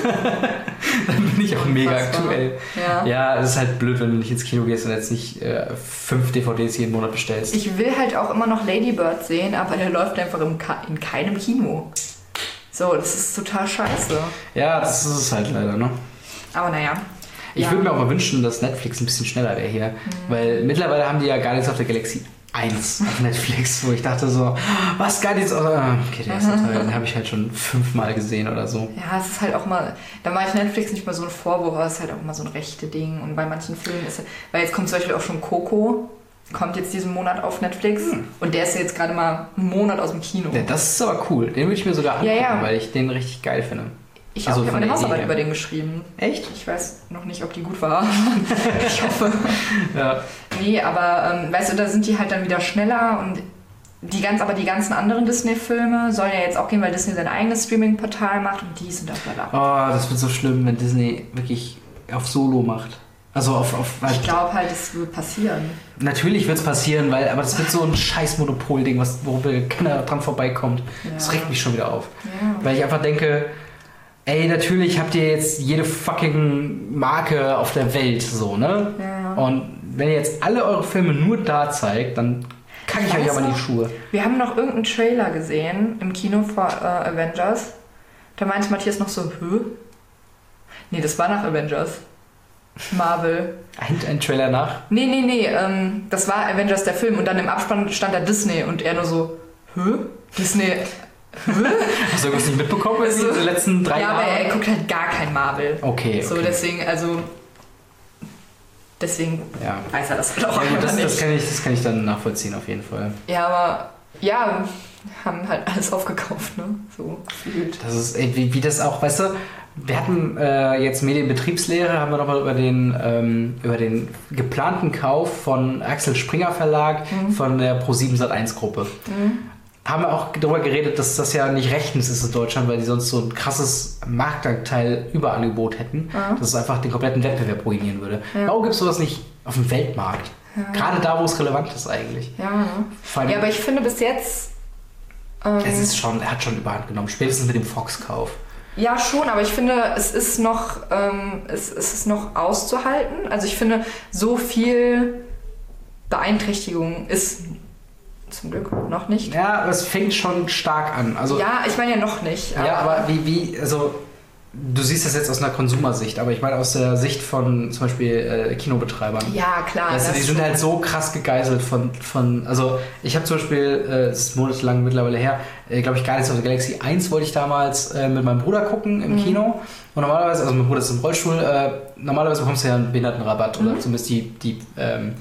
Dann bin ich auch mega Krass, aktuell. Ja. ja, es ist halt blöd, wenn du nicht ins Kino gehst und jetzt nicht äh, fünf D V Ds jeden Monat bestellst. Ich will halt auch immer noch Lady Bird sehen, aber der läuft einfach im Ka- in keinem Kino. So, das ist total scheiße. Ja, das ist es halt leider, ne? Aber naja. Ich ja. würde mir auch mal wünschen, dass Netflix ein bisschen schneller wäre hier. Mhm. Weil mittlerweile haben die ja Guardians of the Galaxy eins auf Netflix, wo ich dachte so, was Guardians of the... Okay, der erste Teil, den habe ich halt schon fünfmal gesehen oder so. Ja, es ist halt auch mal... Da mache ich Netflix nicht mal so einen Vorwurf, aber es ist halt auch immer so ein rechte Ding. Und bei manchen Filmen ist... Weil jetzt kommt zum Beispiel auch schon Coco, kommt jetzt diesen Monat auf Netflix. Hm. Und der ist jetzt gerade mal einen Monat aus dem Kino. Ja, das ist aber cool. Den würde ich mir sogar angucken, ja, ja. weil ich den richtig geil finde. Ich also habe meine Hausarbeit Idee. über den geschrieben. Echt? Ich weiß noch nicht, ob die gut war. Ich hoffe. Ja. Nee, aber ähm, weißt du, da sind die halt dann wieder schneller und die ganz, aber die ganzen anderen Disney-Filme sollen ja jetzt auch gehen, weil Disney sein eigenes Streaming-Portal macht und die sind da bla. Oh, das wird so schlimm, wenn Disney wirklich auf Solo macht. Also auf, auf halt ich glaube halt, es wird passieren. Natürlich wird es passieren, weil aber das wird so ein scheiß Monopol-Ding, worüber keiner dran vorbeikommt. Ja. Das regt mich schon wieder auf. Ja. Weil ich einfach denke, ey, natürlich habt ihr jetzt jede fucking Marke auf der Welt, so, ne? Ja. Und wenn ihr jetzt alle eure Filme nur da zeigt, dann kacke ich euch aber in die Schuhe. Wir haben noch irgendeinen Trailer gesehen im Kino vor äh, Avengers. Da meinte Matthias noch so, hä? Nee, das war nach Avengers. Marvel. Ein, ein Trailer nach? Nee, nee, nee, ähm, das war Avengers der Film und dann im Abspann stand da Disney und er nur so, hä? Disney... Hä? Hast du irgendwas nicht mitbekommen in also, den letzten drei ja, Jahren? Ja, aber er guckt halt gar kein Marvel. Okay, okay. So, deswegen, also... Deswegen ja. weiß er das auch ja, gut, das, nicht. Das kann, ich, das kann ich dann nachvollziehen, auf jeden Fall. Ja, aber... Ja, haben halt alles aufgekauft, ne? So gefühlt. Das ist, ey, wie, wie das auch, weißt du... Wir hatten äh, jetzt Medienbetriebslehre, haben wir nochmal über den, ähm, über den geplanten Kauf von Axel Springer Verlag mhm. von der ProSieben Sat eins Gruppe. Mhm. Haben wir auch darüber geredet, dass das ja nicht rechtens ist in Deutschland, weil die sonst so ein krasses Marktanteil Überangebot hätten, ja. dass es einfach den kompletten Wettbewerb ruinieren würde. Ja. Warum gibt es sowas nicht auf dem Weltmarkt? Ja. Gerade da, wo es relevant ist eigentlich. Ja, ne? Ja, aber ich finde bis jetzt... Ähm, es ist schon, er hat schon Überhand genommen, spätestens mit dem Fox-Kauf. Ja, schon, aber ich finde, es ist noch, ähm, es, es ist noch auszuhalten. Also ich finde, so viel Beeinträchtigung ist zum Glück noch nicht. Ja, aber es fängt schon stark an. Also, ja, ich meine ja noch nicht. Aber ja, aber wie, wie, also du siehst das jetzt aus einer Konsumersicht, aber ich meine aus der Sicht von zum Beispiel äh, Kinobetreibern. Ja, klar. Weißt du, die sind halt so krass gegeißelt von, von also ich habe zum Beispiel, äh, das ist monatelang mittlerweile her, äh, glaube ich, Guardians of the Galaxy eins wollte ich damals äh, mit meinem Bruder gucken im mhm. Kino. Und normalerweise, also mein Bruder ist im Rollstuhl, äh, normalerweise bekommst du ja einen Behindertenrabatt mhm. oder zumindest die, die ähm,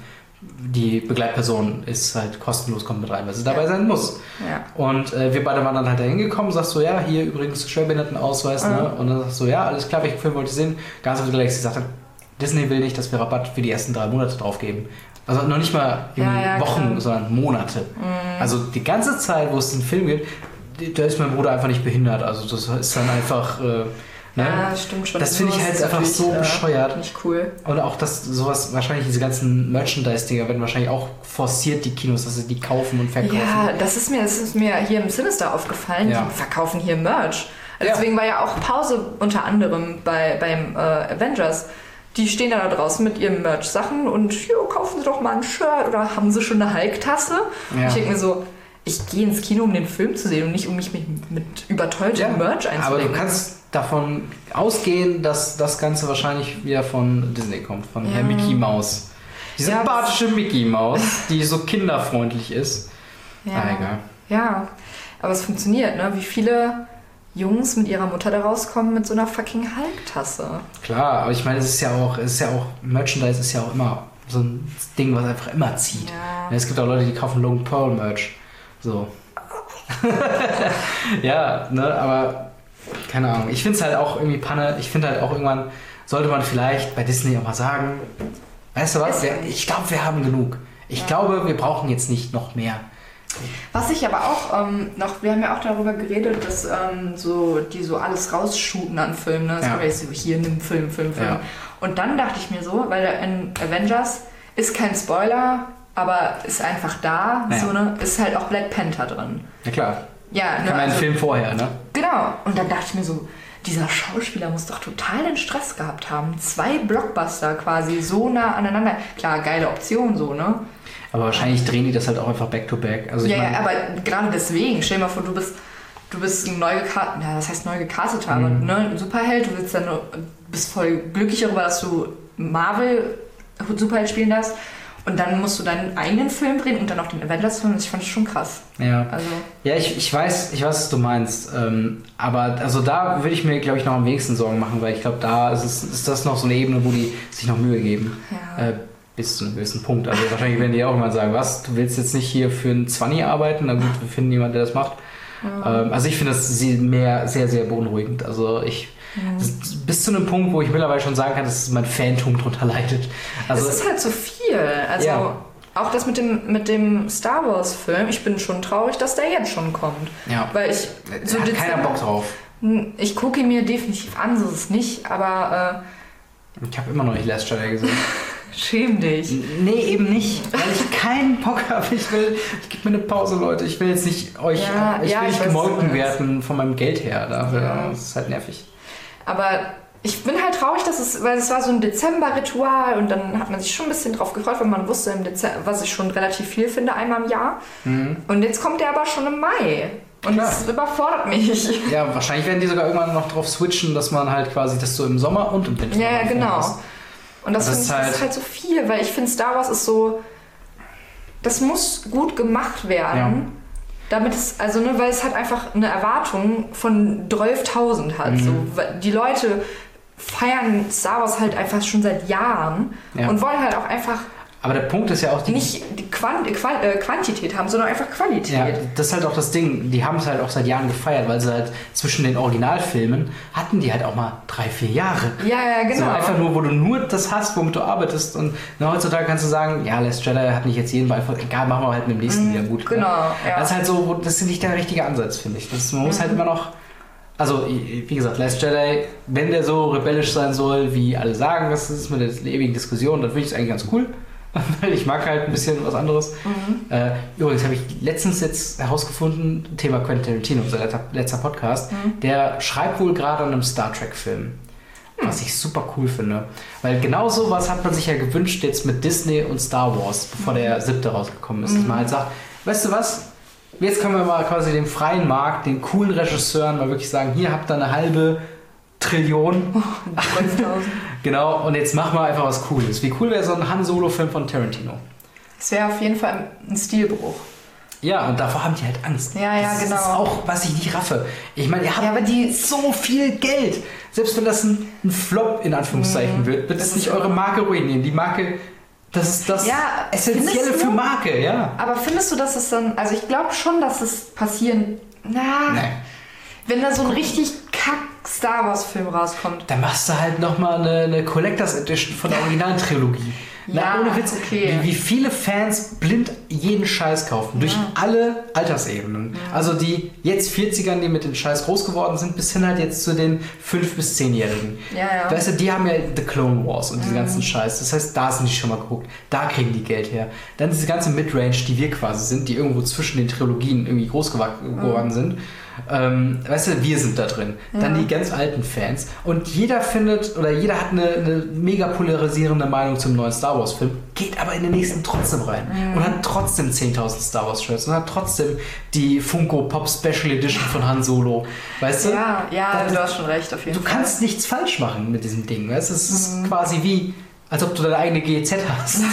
die Begleitperson ist halt kostenlos, kommt mit rein, weil sie dabei sein muss. Ja. Und äh, wir beide waren dann halt da hingekommen, sagst du, ja, hier übrigens Schwerbehindertenausweis, mhm. ne? Und dann sagst du, ja, alles klar, welchen Film wollt ihr sehen? Guardians of the Galaxy sagt dann, Disney will nicht, dass wir Rabatt für die ersten drei Monate drauf geben. Also noch nicht mal in ja, ja, Wochen, klar. sondern Monate. Mhm. Also die ganze Zeit, wo es den Film gibt, da ist mein Bruder einfach nicht behindert. Also das ist dann einfach... Äh, Ne? Ja, stimmt schon. Das finde ich halt einfach so bescheuert. Nicht cool. Und auch, dass sowas, wahrscheinlich diese ganzen Merchandise-Dinger werden wahrscheinlich auch forciert, die Kinos, dass sie die kaufen und verkaufen. Ja, das ist mir, das ist mir hier im Sinister aufgefallen. Ja. Die verkaufen hier Merch. Also deswegen ja. war ja auch Pause unter anderem bei, beim äh, Avengers. Die stehen da draußen mit ihren Merch-Sachen und jo, kaufen sie doch mal ein Shirt oder haben sie schon eine Hulk-Tasse. Ja. Ich denke mir so, ich gehe ins Kino, um den Film zu sehen und nicht, um mich mit, mit überteuertem ja, Merch einzudecken. Aber du kannst davon ausgehen, dass das Ganze wahrscheinlich wieder von Disney kommt, von ja. Herr Mickey Maus. Die sympathische ja, Mickey Maus, die so kinderfreundlich ist. Ja. Ah, egal. Ja, aber es funktioniert, ne? Wie viele Jungs mit ihrer Mutter da rauskommen mit so einer fucking Hulk-Tasse. Klar, aber ich meine, es ist ja auch, es ist ja auch, Merchandise ist ja auch immer so ein Ding, was einfach immer zieht. Ja. Es gibt auch Leute, die kaufen Logan Paul Merch. So. Ja, ne, aber keine Ahnung. Ich finde es halt auch irgendwie Panne. Ich finde halt auch irgendwann, sollte man vielleicht bei Disney auch mal sagen, weißt du was, wir, ich glaube, wir haben genug. Ich ja. glaube, wir brauchen jetzt nicht noch mehr. Was ich aber auch ähm, noch, wir haben ja auch darüber geredet, dass ähm, so, die so alles rausshooten an Filmen. Ne? Das ja. war ja so, hier, nimm Film, Film, Film. Ja. Und dann dachte ich mir so, weil in Avengers ist kein Spoiler, aber ist einfach da, ja. so, ne? Ist halt auch Black Panther drin. Ja klar. Ja, ne, kann man einen also, Film vorher, ne? Genau. Und dann dachte ich mir so, dieser Schauspieler muss doch total den Stress gehabt haben. Zwei Blockbuster quasi so nah aneinander. Klar, geile Option so, ne? Aber wahrscheinlich drehen die das halt auch einfach back-to-back. Also ich ja, mein, ja, aber gerade deswegen, stell dir mal vor, du bist, du bist ein neu gecastet, ja, das heißt neu gecastet, aber mhm. ne, ein Superheld, du willst dann nur, bist voll glücklich darüber, dass du Marvel Superheld spielen darfst. Und dann musst du deinen eigenen Film drehen und dann auch den Avengers-Film. Ich fand das schon krass. Ja, also. ja ich, ich, weiß, ich weiß, was du meinst. Ähm, aber also da würde ich mir, glaube ich, noch am wenigsten Sorgen machen, weil ich glaube, da ist, es, ist das noch so eine Ebene, wo die sich noch Mühe geben. Ja. Äh, bis zu einem gewissen Punkt. Also wahrscheinlich werden die auch mal sagen, was, du willst jetzt nicht hier für einen Zwanni arbeiten? Na gut, wir finden jemanden, der das macht. Ja. Ähm, also ich finde das mehr, sehr, sehr beunruhigend. Also ich... Mhm. Bis zu einem Punkt, wo ich mittlerweile schon sagen kann, dass mein Fantum drunter leidet. Also, es ist halt zu viel. Also ja. auch das mit dem, mit dem Star Wars Film, ich bin schon traurig, dass der jetzt schon kommt. Ja. Weil ich so hat keiner Bock drauf. Ich gucke ihn mir definitiv an, so ist es nicht, aber äh, ich habe immer noch nicht Last Jedi gesehen. Schäm dich. Nee, eben nicht, weil ich keinen Bock habe. Ich will, ich gebe mir eine Pause, Leute. Ich will jetzt nicht euch, ja, ich ja, will ich nicht gemolken werden von meinem Geld her. Dafür. Ja. Das ist halt nervig. Aber ich bin halt traurig, dass es, weil es war so ein Dezember-Ritual und dann hat man sich schon ein bisschen drauf gefreut, weil man wusste im Dezember, was ich schon relativ viel finde, einmal im Jahr. Mhm. Und jetzt kommt der aber schon im Mai. Und Klar. das überfordert mich. Ja, wahrscheinlich werden die sogar irgendwann noch drauf switchen, dass man halt quasi das so im Sommer und im Winter Ja, ja, genau. Hast. Und das, das, ist halt, das ist halt so viel, weil ich finde, Star Wars ist so, das muss gut gemacht werden. Ja. Damit es, also, ne, weil es halt einfach eine Erwartung von zwölftausend hat. Mhm. So, die Leute feiern Star Wars halt einfach schon seit Jahren ja. und wollen halt auch einfach Aber der Punkt ist ja auch... Die nicht die Quant Qual äh, Quantität haben, sondern einfach Qualität. Ja, das ist halt auch das Ding. Die haben es halt auch seit Jahren gefeiert, weil sie halt zwischen den Originalfilmen hatten die halt auch mal drei, vier Jahre. Ja, ja, genau. So einfach nur, wo du nur das hast, womit du arbeitest. Und na, heutzutage kannst du sagen, ja, Last Jedi hat nicht jetzt jeden Beifall. Egal, machen wir halt mit dem nächsten mhm, wieder gut. Genau, ne? ja. Das ist halt so, das ist nicht der richtige Ansatz, finde ich. Das, man muss mhm. halt immer noch... Also, wie gesagt, Last Jedi, wenn der so rebellisch sein soll, wie alle sagen, das ist mit der ewigen Diskussion, dann finde ich es eigentlich ganz cool. Weil ich mag halt ein bisschen was anderes. Mhm. Äh, übrigens habe ich letztens jetzt herausgefunden, Thema Quentin Tarantino, unser letzter Podcast, mhm. der schreibt wohl gerade an einem Star Trek-Film. Mhm. Was ich super cool finde. Weil genau sowas hat man sich ja gewünscht jetzt mit Disney und Star Wars, bevor mhm. der siebte rausgekommen ist. Mhm. Dass man halt sagt, weißt du was? Jetzt können wir mal quasi dem freien Markt, den coolen Regisseuren mal wirklich sagen, hier habt ihr eine halbe Trillion. Oh, genau, und jetzt machen wir einfach was Cooles. Wie cool wäre so ein Han-Solo-Film von Tarantino? Das wäre auf jeden Fall ein Stilbruch. Ja, und davor haben die halt Angst. Ja, ja, das genau. Das ist auch, was ich nicht raffe. Ich meine, ihr habt ja, aber die so viel Geld. Selbst wenn das ein, ein Flop in Anführungszeichen mhm. wird, wird es nicht eure Marke ruinieren. Die Marke... Das ist das ja, Essentielle für Marke, ja. Aber findest du, dass es dann... Also ich glaube schon, dass es passieren... Na, nee. Wenn da so ein richtig Kack-Star Wars-Film rauskommt. Dann machst du halt nochmal eine, eine Collectors Edition von der originalen Trilogie. Ja, Na, ohne Witz, okay. wie, wie viele Fans blind jeden Scheiß kaufen. Durch ja. alle Altersebenen. Ja. Also die jetzt vierzigern, die mit den Scheiß groß geworden sind, bis hin halt jetzt zu den fünf- bis zehnjährigen. Ja, ja. Weißt du, die haben ja The Clone Wars und diese mhm. ganzen Scheiß. Das heißt, da sind die schon mal geguckt. Da kriegen die Geld her. Dann diese ganze Midrange, die wir quasi sind, die irgendwo zwischen den Trilogien irgendwie groß geworden mhm. sind. Ähm, weißt du, wir sind da drin. Ja. Dann die ganz alten Fans. Und jeder findet, oder jeder hat eine, eine mega polarisierende Meinung zum neuen Star Wars Film, geht aber in den nächsten trotzdem rein. Ja. Und hat trotzdem zehntausend Star Wars Shirts und hat trotzdem die Funko Pop Special Edition von Han Solo. Weißt du? Ja, ja, das, du hast schon recht, auf jeden du Fall. Du kannst nichts falsch machen mit diesem Ding. Weißt du? Es ist mhm. quasi wie, als ob du deine eigene G E Z hast.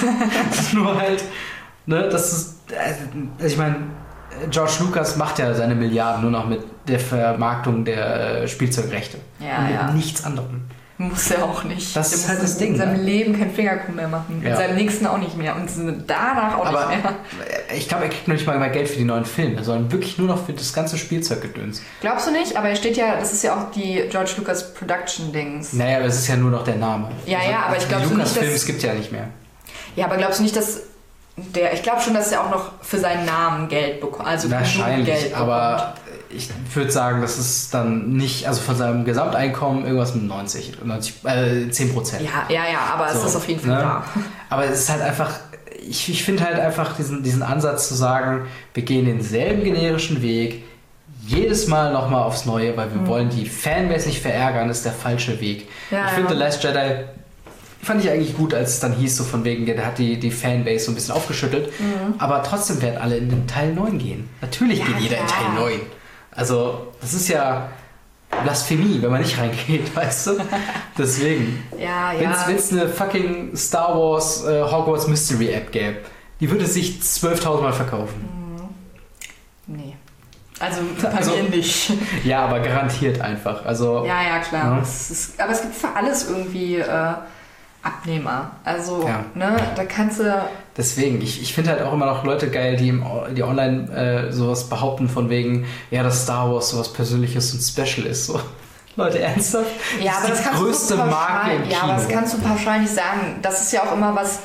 Nur halt, ne, das ist, also ich meine, George Lucas macht ja seine Milliarden nur noch mit der Vermarktung der äh, Spielzeugrechte. Ja, und mit ja. nichts anderem. Muss er auch nicht. Das der ist halt das Ding. In seinem ne? Leben kein Fingerkuh mehr machen. Ja. In seinem nächsten auch nicht mehr. Und danach auch Aber nicht mehr. Ich glaube, er kriegt noch nicht mal mehr Geld für die neuen Filme, sondern wirklich nur noch für das ganze Spielzeuggedöns. Glaubst du nicht? Aber er steht ja, das ist ja auch die George Lucas Production-Dings. Naja, aber es ist ja nur noch der Name. Ja, also, ja, aber ich glaube nicht, dass... Lucas-Films gibt es ja nicht mehr. Ja, aber glaubst du nicht, dass... Der, ich glaube schon, dass er auch noch für seinen Namen Geld bekommt. Also wahrscheinlich, Geld bekommt. Aber ich würde sagen, das ist dann nicht, also von seinem Gesamteinkommen irgendwas mit neunzig, neunzig äh, zehn Prozent. Ja, ja, ja, aber so, es ist auf jeden Fall ne? da. Aber es ist halt einfach, ich, ich finde halt einfach diesen, diesen Ansatz zu sagen, wir gehen denselben generischen Weg, jedes Mal nochmal aufs Neue, weil wir mhm. wollen die Fanbase nicht verärgern, ist der falsche Weg. Ja, ich ja. finde, The Last Jedi fand ich eigentlich gut, als es dann hieß, so von wegen, der hat die, die Fanbase so ein bisschen aufgeschüttelt. Mhm. Aber trotzdem werden alle in den Teil neun gehen. Natürlich ja, geht jeder klar. in Teil neun. Also, das ist ja Blasphemie, wenn man nicht reingeht, weißt du? Deswegen. Ja, ja. Wenn es eine fucking Star Wars äh, Hogwarts Mystery App gäbe, die würde sich zwölftausend Mal verkaufen. Mhm. Nee. Also, bei also, mir nicht. Ja, aber garantiert einfach. Also, ja, ja, klar. Ja. Es ist, aber es gibt für alles irgendwie... Äh, Abnehmer. Also, ja. ne, da kannst du... Deswegen, ich, ich finde halt auch immer noch Leute geil, die, im, die online äh, sowas behaupten von wegen, ja, dass Star Wars sowas Persönliches und Special ist. So. Leute, ernsthaft? Ja, aber das, das kannst größte du so Marke im Kino. Ja, aber das kannst du pauschal nicht sagen. Das ist ja auch immer was,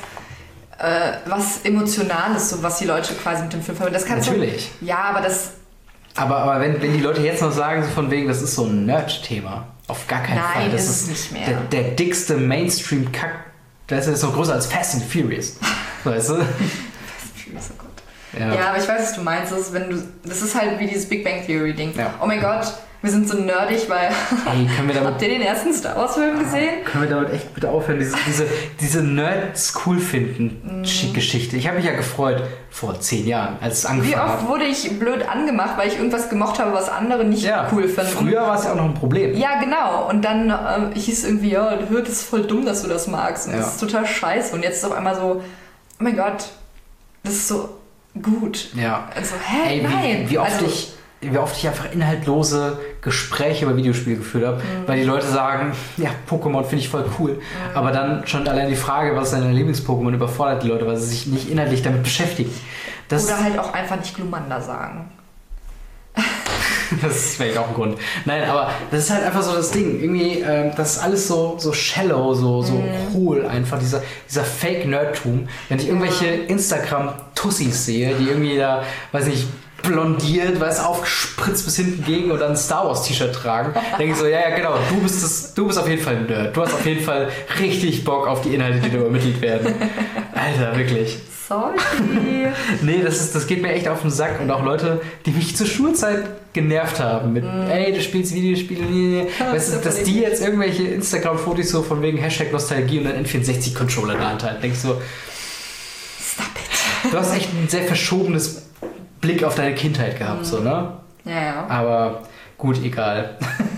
äh, was Emotionales, so was die Leute quasi mit dem Film verbinden. Das kannst Natürlich. Du, ja, aber das... Aber, aber wenn, wenn die Leute jetzt noch sagen, so von wegen, das ist so ein Nerd-Thema, auf gar keinen Nein, Fall. Das ist ist es nicht mehr. Der, der dickste Mainstream-Kack, das ist noch größer als Fast and Furious. Weißt du? Fast and Furious, oh Gott. Ja. ja, aber ich weiß, was du meinst. Das ist, wenn du, das ist halt wie dieses Big Bang Theory-Ding. Ja. Oh mein Gott, Wir sind so nerdig, weil... Ey, können wir damit, habt ihr den ersten Star Wars Film gesehen? Können wir damit echt bitte aufhören, diese, diese, diese Nerds cool finden mm. Geschichte. Ich habe mich ja gefreut vor zehn Jahren, als es angefangen hat. Wie oft hat. wurde ich blöd angemacht, weil ich irgendwas gemocht habe, was andere nicht ja, cool finden. Früher war es ja auch noch ein Problem. Ja, genau. Und dann äh, hieß irgendwie, ja, das ist voll dumm, dass du das magst. Und ja. das ist total scheiße. Und jetzt ist auf einmal so, oh mein Gott, das ist so gut. Ja. Also, hä? Ey, Nein. Wie, wie, oft also, ich, wie oft ich einfach inhaltlose Gespräche über Videospiele geführt habe, mhm. weil die Leute sagen, ja, Pokémon finde ich voll cool. Mhm. Aber dann schon allein die Frage, was ist dein Lieblings-Pokémon, überfordert die Leute, weil sie sich nicht inhaltlich damit beschäftigen. Das Oder halt auch einfach nicht Glumanda sagen. Das ist vielleicht auch ein Grund. Nein, aber das ist halt einfach so das Ding. Irgendwie, ähm, das ist alles so, so shallow, so, so mm. hohl einfach, dieser, dieser Fake-Nerdtum. Wenn ich irgendwelche ja. Instagram-Tussis sehe, die irgendwie da, weiß nicht, blondiert, weiß aufgespritzt bis hinten gegen oder ein Star Wars T-Shirt tragen, denke ich so, ja, ja, genau, du bist, das, du bist auf jeden Fall ein Nerd. Du hast auf jeden Fall richtig Bock auf die Inhalte, die da übermittelt werden. Alter, wirklich. Sorry. Nee, das, ist, das geht mir echt auf den Sack. Und auch Leute, die mich zur Schulzeit genervt haben mit, mm. ey, du spielst Videospiele, nee, nee. Weißt du, dass die jetzt irgendwelche Instagram-Fotos so von wegen Hashtag Nostalgie und dann N vierundsechzig-Controller in der Hand halten. Denkst du so, stop it. Du hast echt ein sehr verschobenes Blick auf deine Kindheit gehabt, mm. so, ne? Ja, ja. Aber gut, egal.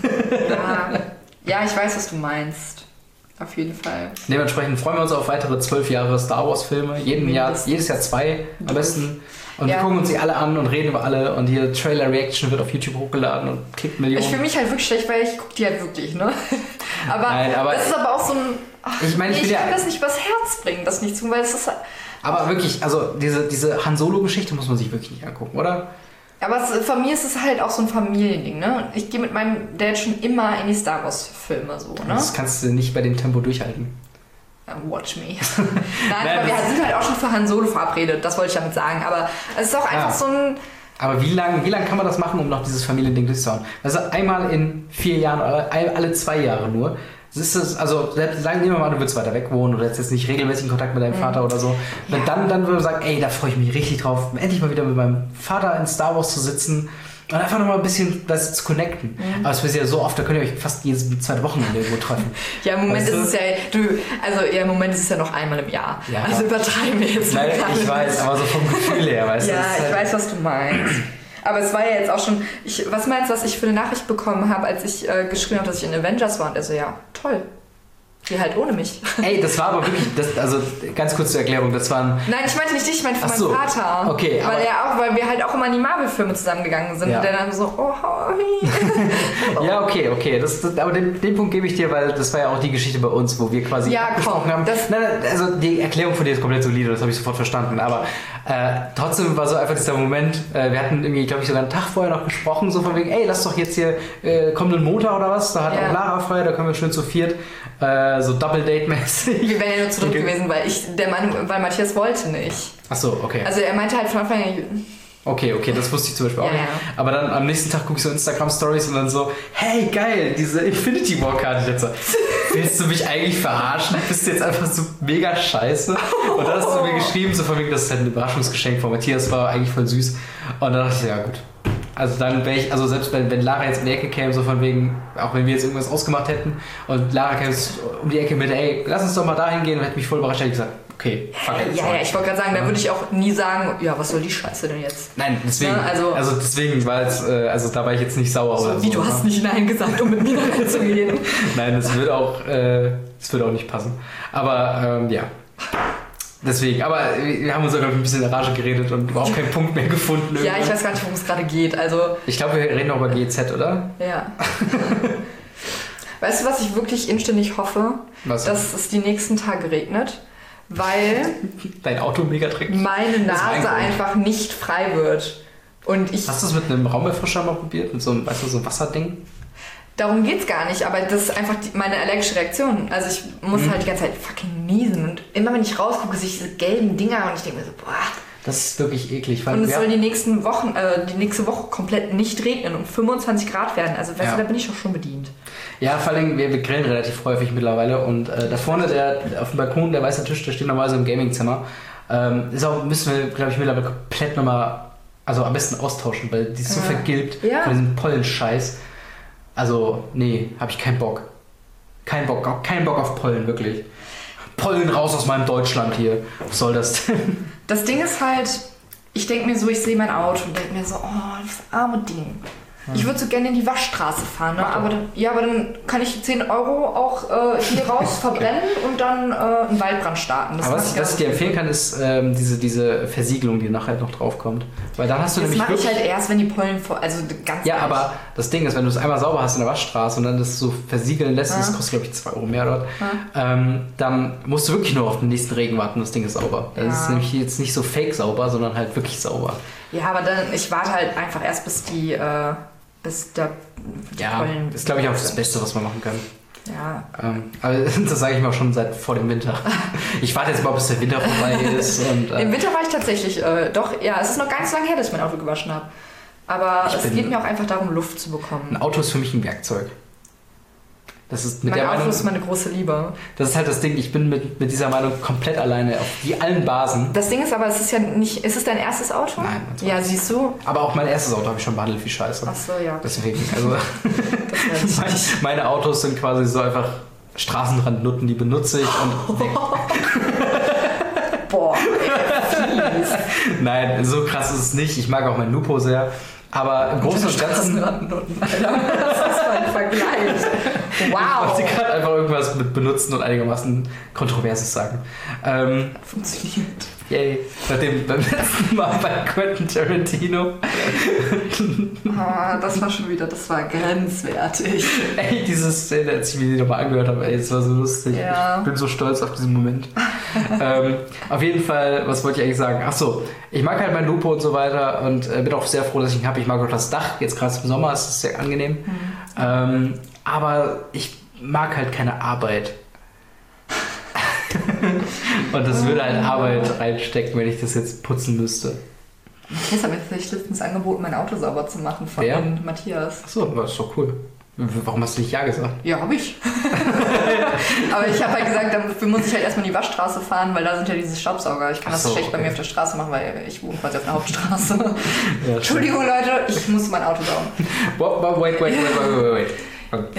Ja. Ja, ich weiß, was du meinst. Auf jeden Fall. Dementsprechend freuen wir uns auf weitere zwölf Jahre Star Wars Filme. Jeden Jahr, jedes Jahr zwei am besten. Und ja. wir gucken uns die alle an und reden über alle. Und die Trailer-Reaction wird auf YouTube hochgeladen und klickt Millionen. Ich fühle mich halt wirklich schlecht, weil ich gucke die halt wirklich, ne? Aber, Nein, aber das ist aber auch so ein... Ach, ich meine, ich, ich will kann ja, das nicht übers Herz bringen, das nicht zu, weil es ist... Aber wirklich, also diese, diese Han Solo-Geschichte muss man sich wirklich nicht angucken, oder? Aber es, von mir ist es halt auch so ein Familiending, ne? Ich gehe mit meinem Dad schon immer in die Star Wars-Filme so, ne? Das kannst du nicht bei dem Tempo durchhalten. Watch me. Nein, Nein, aber wir sind halt auch schon für Han Solo verabredet, das wollte ich damit sagen. Aber es ist auch einfach ja. so ein... Aber wie lange wie lang kann man das machen, um noch dieses Familiending durchzuhauen? Also einmal in vier Jahren oder alle zwei Jahre nur. Das ist das, also sagen wir mal, du willst weiter weg wohnen oder jetzt, jetzt nicht regelmäßig in Kontakt mit deinem mhm. Vater oder so. Wenn ja. dann, dann würde man sagen, ey, da freue ich mich richtig drauf, endlich mal wieder mit meinem Vater in Star Wars zu sitzen und einfach nochmal ein bisschen das zu connecten. Mhm. Aber es ist ja so oft, da könnt ihr euch fast jedes zweite Wochenende irgendwo treffen. Ja, im Moment weißt ist du? es ja, du, also ja, im Moment ist es ja noch einmal im Jahr. Ja, also übertreiben wir jetzt Nein, ich nicht. weiß, aber so vom Gefühl her, weißt du? Ja, ich halt weiß, was du meinst. Aber es war ja jetzt auch schon, ich, was meinst du, was ich für eine Nachricht bekommen habe, als ich äh, geschrieben habe, dass ich in Avengers war? Und er so, ja, toll. Wie halt ohne mich. Ey, das war aber wirklich, das, also ganz kurz zur Erklärung, das waren... Nein, ich meinte nicht dich, ich meinte für meinen so. Vater. Okay, weil, er auch, weil wir halt auch immer in die Marvel-Filme zusammengegangen sind. Ja. Und der dann so, oh, oh. Ja, okay, okay. Das, das, aber den, den Punkt gebe ich dir, weil das war ja auch die Geschichte bei uns, wo wir quasi ja, abgesprochen komm, haben. Das nein, nein, also die Erklärung von dir ist komplett solide, das habe ich sofort verstanden. Aber äh, trotzdem war so einfach dieser Moment, äh, wir hatten irgendwie, glaube ich, sogar einen Tag vorher noch gesprochen, so von wegen, ey, lass doch jetzt hier, äh, kommt ein Montag oder was? Da hat ja. auch Lara frei, da können wir schön zu viert, äh, so Double-Date-mäßig. Wir wären ja nur zu dritt gewesen, weil ich der Mann, weil Matthias wollte nicht. Ach so, okay. Also er meinte halt von Anfang an... Okay, okay, das wusste ich zum Beispiel auch ja, nicht. Ja. Aber dann am nächsten Tag gucke ich so Instagram-Stories und dann so, hey, geil, diese Infinity War-Karte jetzt so. Willst du mich eigentlich verarschen? Bist du jetzt einfach so mega scheiße? Und dann hast du mir geschrieben, so von wegen, dass es halt ein Überraschungsgeschenk von Matthias war, eigentlich voll süß. Und dann dachte ich, ja gut. Also dann wäre ich, also selbst wenn, wenn Lara jetzt um die Ecke käme, so von wegen, auch wenn wir jetzt irgendwas ausgemacht hätten und Lara käme um die Ecke mit, ey, lass uns doch mal dahin gehen und hätte mich voll überrascht, hätte ich gesagt, okay, fuck it. Ja, ja, ich wollte gerade sagen, da würde ich auch nie sagen, ja, was soll die Scheiße denn jetzt? Nein, deswegen, ja, also, also deswegen war es, äh, also da war ich jetzt nicht sauer so, oder so. Wie, du hast nicht Nein gesagt, um mit mir reinzugehen. Nein, das wird auch, äh, das wird auch nicht passen. Aber, ähm, ja. Deswegen, aber wir haben uns ja, glaube ich, ein bisschen in der Rage geredet und überhaupt keinen Punkt mehr gefunden. Ja, irgendwann. Ich weiß gar nicht, worum es gerade geht. Also, ich glaube, wir reden auch über G Z, oder? Ja. Weißt du, was ich wirklich inständig hoffe? Was? Dass es die nächsten Tage regnet, weil dein Auto mega trinkt. Meine Nase einfach nicht frei wird. Und ich Hast du es mit einem Raumerfrischer mal probiert? Mit so einem, weißt du, so einem Wasserding? Darum geht's gar nicht, aber das ist einfach die, meine allergische Reaktion. Also ich muss mhm. halt die ganze Zeit fucking niesen und immer wenn ich rausgucke, sehe ich diese gelben Dinger und ich denke mir so, boah. Das ist wirklich eklig. Weil und es soll die nächsten Wochen, äh, die nächste Woche komplett nicht regnen und fünfundzwanzig Grad werden. Also weißt ja. du, da bin ich doch schon bedient. Ja, vor allem, wir, wir grillen relativ häufig mittlerweile und äh, da vorne der, auf dem Balkon, der weiße Tisch, der steht normalerweise im Gamingzimmer. Ähm, ist auch, müssen wir, glaube ich, mittlerweile komplett nochmal, also am besten austauschen, weil die ist so ja. vergilbt ja. von diesem Pollenscheiß. Also, nee, habe ich keinen Bock. Kein Bock, keinen Bock auf Pollen, wirklich. Pollen raus aus meinem Deutschland hier. Was soll das denn? Das Ding ist halt, ich denke mir so, ich sehe mein Auto und denke mir so, oh, das arme Ding. Ich würde so gerne in die Waschstraße fahren, ne? aber, dann, ja, aber dann kann ich zehn Euro auch äh, hier raus verbrennen und dann äh, einen Waldbrand starten. Das aber was, was ich dir empfehlen kann, ist ähm, diese, diese Versiegelung, die nachher noch drauf kommt. Weil dann hast du das nämlich mache ich halt erst, wenn die Pollen vor... Also ganz ja, ehrlich. Aber das Ding ist, wenn du es einmal sauber hast in der Waschstraße und dann das so versiegeln lässt, ja. das kostet glaube ich zwei Euro mehr dort, ja. ähm, dann musst du wirklich nur auf den nächsten Regen warten und das Ding ist sauber. Das ja. ist nämlich jetzt nicht so fake sauber, sondern halt wirklich sauber. Ja, aber dann, ich warte halt einfach erst, bis die... Äh, bis der die ja, Pollen ist glaube ich auch das Beste, was man machen kann. Ja. Ähm, aber das sage ich mal schon seit vor dem Winter. Ich warte jetzt mal, bis der Winter vorbei ist. Und, äh, Im Winter war ich tatsächlich, äh, doch, ja, es ist noch ganz lange her, dass ich mein Auto gewaschen habe. Aber es geht mir auch einfach darum, Luft zu bekommen. Ein Auto ist für mich ein Werkzeug. Das ist mit mein der Auto Meinung, ist meine große Liebe. Das ist halt das Ding, ich bin mit, mit dieser Meinung komplett alleine auf die allen Basen. Das Ding ist aber, es ist ja nicht, ist es dein erstes Auto? Nein. Ja, siehst du? Aber auch mein erstes Auto habe ich schon behandelt wie Scheiße. Ach so, ja. Deswegen, also meine, meine Autos sind quasi so einfach Straßenrandnutten, die benutze ich und weg. Boah, ey, fies. Nein, so krass ist es nicht. Ich mag auch mein Lupo sehr. Aber im Großen und Ganzen... Alter. Das ist mal ein Vergleich. Wow. Ich wollte gerade einfach irgendwas mit benutzen und einigermaßen Kontroverses sagen. Ähm, Funktioniert. Yay. Nachdem beim letzten Mal bei Quentin Tarantino. Oh, das war schon wieder, das war grenzwertig. Ey, diese Szene, als ich mir die nochmal angehört habe, ey, es war so lustig. Ja. Ich bin so stolz auf diesen Moment. ähm, auf jeden Fall, was wollte ich eigentlich sagen? Achso, ich mag halt mein Lupo und so weiter und äh, bin auch sehr froh, dass ich ihn habe. Ich mag auch das Dach, jetzt gerade im Sommer ist es sehr angenehm. Mhm. Ähm, aber ich mag halt keine Arbeit. Und das würde halt Arbeit reinstecken, wenn ich das jetzt putzen müsste. Matthias hat mir tatsächlich letztens angeboten, mein Auto sauber zu machen von Wer? Matthias. Achso, das ist doch cool. Warum hast du nicht Ja gesagt? Ja, hab ich. Aber ich habe halt gesagt, dafür muss ich halt erstmal in die Waschstraße fahren, weil da sind ja diese Staubsauger. Ich kann Ach so, das schlecht okay. bei mir auf der Straße machen, weil ich wohne quasi auf der Hauptstraße. Ja, Entschuldigung, Leute, ich muss mein Auto saugen. Wait, wait, wait, wait, wait, wait. Ja.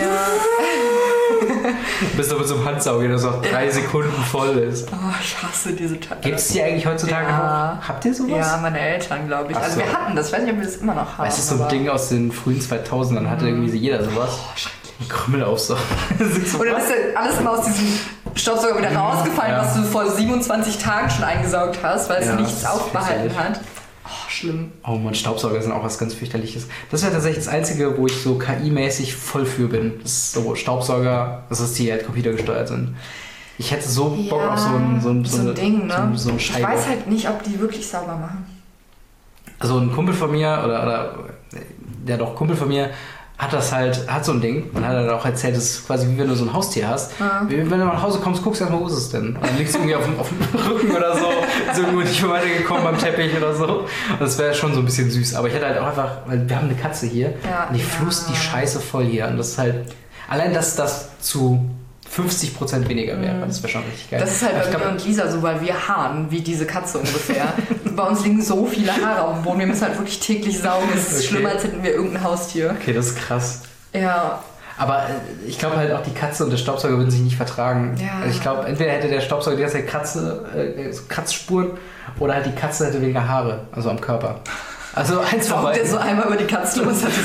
Du bist doch mit so einem Handsauger, der so auf drei Sekunden voll ist. Oh, ich hasse diese Teile. Gibt es die eigentlich heutzutage ja. noch? Habt ihr sowas? Ja, meine Eltern, glaube ich. Ach Also so. wir hatten das, ich weiß nicht, ob wir das immer noch haben. Das ist so ein Ding aus den frühen zweitausendern, hatte irgendwie jeder sowas. Oh, schrecklich. Ein Krümmelaufsauger. So, und dann ist ja alles immer aus diesem Staubsauger wieder rausgefallen, ja. was du vor siebenundzwanzig Tagen schon eingesaugt hast, weil es Ja, nichts das ist aufbehalten fürchterlich. hat. Oh, schlimm. Oh man, Staubsauger sind auch was ganz fürchterliches. Das wäre tatsächlich das Einzige, wo ich so K I-mäßig voll für bin. Das ist so Staubsauger, das ist die halt computergesteuert sind. Ich hätte so Bock ja, auf so ein, so ein, so ein eine, Ding, ne? So, so eine ich Scheibe. weiß halt nicht, ob die wirklich sauber machen. Also ein Kumpel von mir, oder, oder der doch Kumpel von mir, hat das halt, hat so ein Ding und hat dann auch erzählt, das ist quasi wie wenn du so ein Haustier hast. Ja. Wenn du nach Hause kommst, guckst du erstmal, wo ist es denn? Und dann liegst du irgendwie auf dem, auf dem Rücken oder so, ist irgendwo nicht mehr weitergekommen beim Teppich oder so. Und das wäre schon so ein bisschen süß. Aber ich hätte halt auch einfach, weil wir haben eine Katze hier Ja, und die ja. flust die Scheiße voll hier. Und das ist halt, allein dass das zu fünfzig Prozent weniger wäre, das wäre schon richtig geil. Das ist halt Aber bei ich mir glaub, und Lisa so, weil wir haaren wie diese Katze ungefähr. Bei uns liegen so viele Haare auf dem Boden, wir müssen halt wirklich täglich saugen. Es ist Okay. schlimmer, als hätten wir irgendein Haustier. Okay, das ist krass. Ja. Aber äh, ich glaube halt auch die Katze und der Staubsauger würden sich nicht vertragen. Ja. Also ich glaube, entweder hätte der Staubsauger die ganze Zeit Kratze, äh, so Kratzspuren oder halt die Katze hätte weniger Haare, also am Körper. Also eins von Saugt der beiden. so einmal über die Katze los hat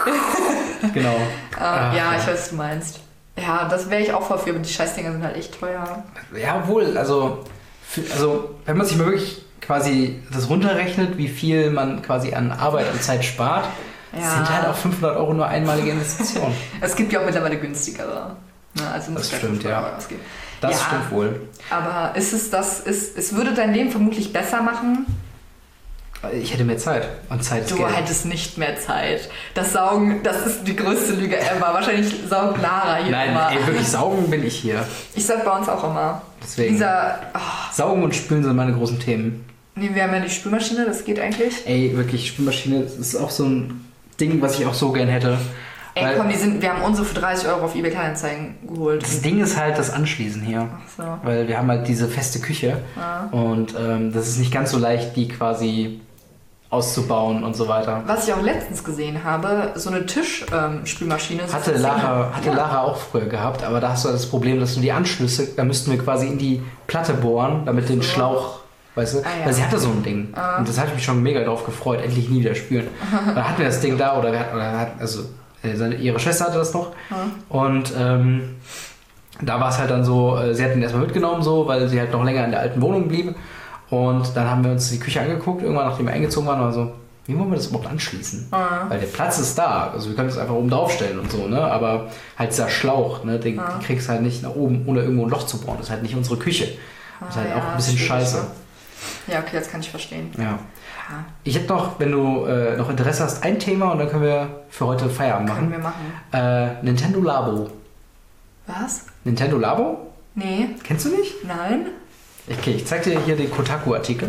so. Genau. Ah, Ach, ja, ich weiß, was du meinst. Ja, das wäre ich auch voll für, aber die Scheißdinger sind halt echt teuer. Ja, wohl. Also, für, also wenn man sich mal wirklich quasi das runterrechnet, wie viel man quasi an Arbeit und Zeit spart, Ja. sind halt auch fünfhundert Euro nur einmalige Investitionen. Es gibt ja auch mittlerweile günstigere. Ne, also Das muss stimmt, ja. ausgeben. Das Ja. stimmt wohl. Aber ist es das, ist, es würde dein Leben vermutlich besser machen? Ich hätte mehr Zeit und Zeit ist Du Geld. hättest nicht mehr Zeit. Das Saugen, das ist die größte Lüge ever. Wahrscheinlich saugt Lara hier Nein, immer. ey, wirklich saugen bin ich hier. Ich sag bei uns auch immer. Deswegen. Dieser, oh, Saugen und Spülen sind meine großen Themen. nee, wir haben ja die Spülmaschine, das geht eigentlich. Ey, wirklich, Spülmaschine, das ist auch so ein Ding, was ich auch so gern hätte. Ey, Weil komm, die sind, wir haben unsere für dreißig Euro auf eBay Kleinanzeigen geholt. das Ding ist halt das Anschließen hier. Ach so. Weil wir haben halt diese feste Küche. Ja. Und ähm, das ist nicht ganz so leicht, die quasi auszubauen und so weiter. Was ich auch letztens gesehen habe, so eine Tischspülmaschine. Ähm, hatte Lara, hatte ja. Lara auch früher gehabt, aber da hast du das Problem, dass du die Anschlüsse, da müssten wir quasi in die Platte bohren, damit den so. Schlauch, weißt du, ah, ja. weil sie hatte so ein Ding. Ah. Und das hat mich schon mega drauf gefreut, endlich nie wieder spülen. Da hatten wir das Ding da, oder, wir hatten, oder hat, also ihre Schwester hatte das noch. Ah. Und ähm, da war es halt dann so, sie hat ihn erstmal mitgenommen, so, weil sie halt noch länger in der alten Wohnung blieb. Und dann haben wir uns die Küche angeguckt, irgendwann nachdem wir eingezogen waren, war so, wie wollen wir das überhaupt anschließen? Ah. Weil der Platz ist da, also wir können es einfach oben drauf stellen und so, ne? Aber halt dieser Schlauch, ne? Den, ah. den kriegst du halt nicht nach oben, ohne irgendwo ein Loch zu bohren. Das ist halt nicht unsere Küche. Das ist halt ah, auch ja, ein bisschen scheiße. Ja, okay, das kann ich verstehen. Ja. ja. Ich hätte noch, wenn du äh, noch Interesse hast, ein Thema und dann können wir für heute Feierabend machen. Können wir machen. Äh, Nintendo Labo. Was? Nintendo Labo? Nee. Kennst du nicht? Nein. Okay, ich zeig dir hier den Kotaku-Artikel.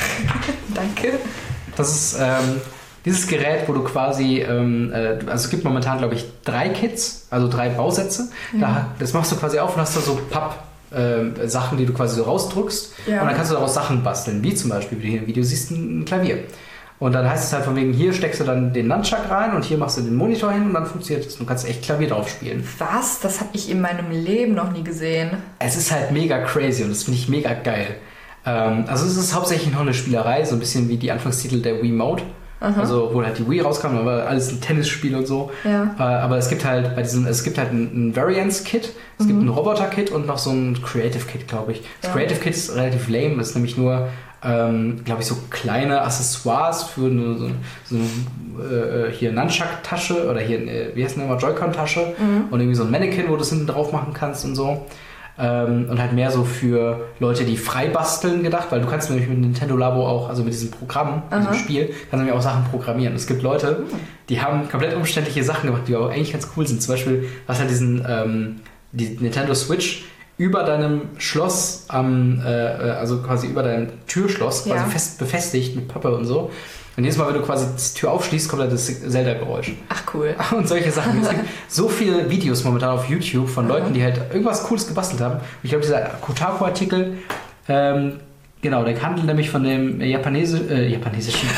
Danke. Das ist ähm, dieses Gerät, wo du quasi, ähm, äh, also es gibt momentan, glaube ich, drei Kits, also drei Bausätze. Mhm. Da, das machst du quasi auf und hast da so Papp-Sachen, äh, die du quasi so rausdrückst. Ja. Und dann kannst du daraus Sachen basteln, wie zum Beispiel, wie du hier im Video siehst, ein Klavier. Und dann heißt es halt von wegen, hier steckst du dann den Nunchuck rein und hier machst du den Monitor hin und dann funktioniert es. Du kannst echt Klavier drauf spielen. Was? Das habe ich in meinem Leben noch nie gesehen. Es ist halt mega crazy und das finde ich mega geil. Ähm, also es ist hauptsächlich noch eine Spielerei, so ein bisschen wie die Anfangstitel der Wiimote. Aha. Also wo halt die Wii rauskam, aber alles ein Tennisspiel und so. Ja. Äh, aber es gibt halt bei diesem, es gibt halt ein, ein Variance-Kit, es mhm. gibt ein Roboter-Kit und noch so ein Creative-Kit, glaube ich. Das ja. Creative-Kit ist relativ lame, das ist nämlich nur Ähm, glaube ich, so kleine Accessoires für eine, so, so eine äh, hier Nunchuck-Tasche oder hier, äh, wie heißt denn immer, Joy-Con-Tasche mhm. und irgendwie so ein Mannequin, wo du das hinten drauf machen kannst und so. Ähm, und halt mehr so für Leute, die frei basteln gedacht, weil du kannst nämlich mit Nintendo Labo auch, also mit diesem Programm, mit diesem Spiel, kannst du nämlich auch Sachen programmieren. Es gibt Leute, die haben komplett umständliche Sachen gemacht, die aber eigentlich ganz cool sind. Zum Beispiel, was halt diesen, ähm, die Nintendo Switch über deinem Schloss, am, äh, also quasi über deinem Türschloss quasi ja. fest befestigt mit Pappe und so. Und jedes Mal, wenn du quasi die Tür aufschließt, kommt da das Zelda-Geräusch. Ach cool. Und solche Sachen. Es gibt so viele Videos momentan auf YouTube von Leuten, die halt irgendwas Cooles gebastelt haben. Ich glaube, dieser Kotaku-Artikel, ähm, genau, der handelt nämlich von dem Japanese, äh, japanesischen,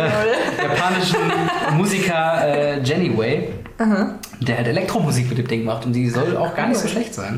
äh, japanischen Musiker äh, Jenny Way, uh-huh. der halt Elektromusik mit dem Ding macht und die soll auch gar nicht so schlecht sein.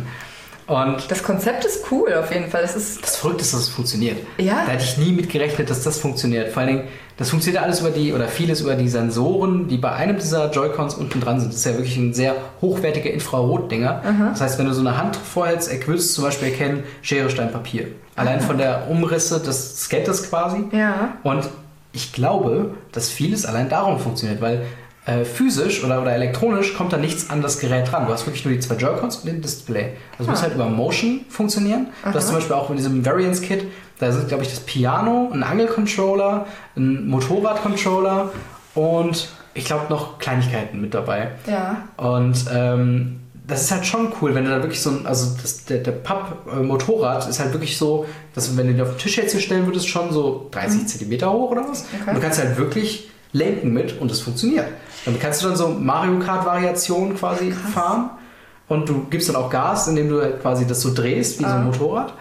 Und das Konzept ist cool auf jeden Fall. Das ist das Verrückte ist, dass es funktioniert. Ja. Da hätte ich nie mit gerechnet, dass das funktioniert. Vor allen Dingen, das funktioniert alles über die, oder vieles über die Sensoren, die bei einem dieser Joy-Cons unten dran sind. Das ist ja wirklich ein sehr hochwertiger Infrarot-Dinger. Uh-huh. Das heißt, wenn du so eine Hand vorhältst, würdest du zum Beispiel erkennen, Schere, Stein, Papier. Allein uh-huh. von der Umrisse des Skettes quasi. Ja. Und ich glaube, dass vieles allein darum funktioniert, weil Äh, physisch oder, oder elektronisch kommt da nichts an das Gerät dran. Du hast wirklich nur die zwei Joy-Cons und den Display. Also ah. muss halt über Motion funktionieren. Aha. Du hast zum Beispiel auch in diesem Variance-Kit, da sind, glaube ich, das Piano, ein Angel-Controller, ein Motorrad-Controller und ich glaube noch Kleinigkeiten mit dabei. Ja. Und ähm, das ist halt schon cool, wenn du da wirklich so ein, also das, der, der Papp-Motorrad ist halt wirklich so, dass wenn du den auf den Tisch jetzt hier stellen würdest, schon so dreißig mhm. Zentimeter hoch oder was. Okay. Und du kannst halt wirklich lenken mit und es funktioniert. Dann kannst du dann so Mario Kart-Variationen quasi Krass. fahren und du gibst dann auch Gas, indem du quasi das so drehst, wie ah. so ein Motorrad.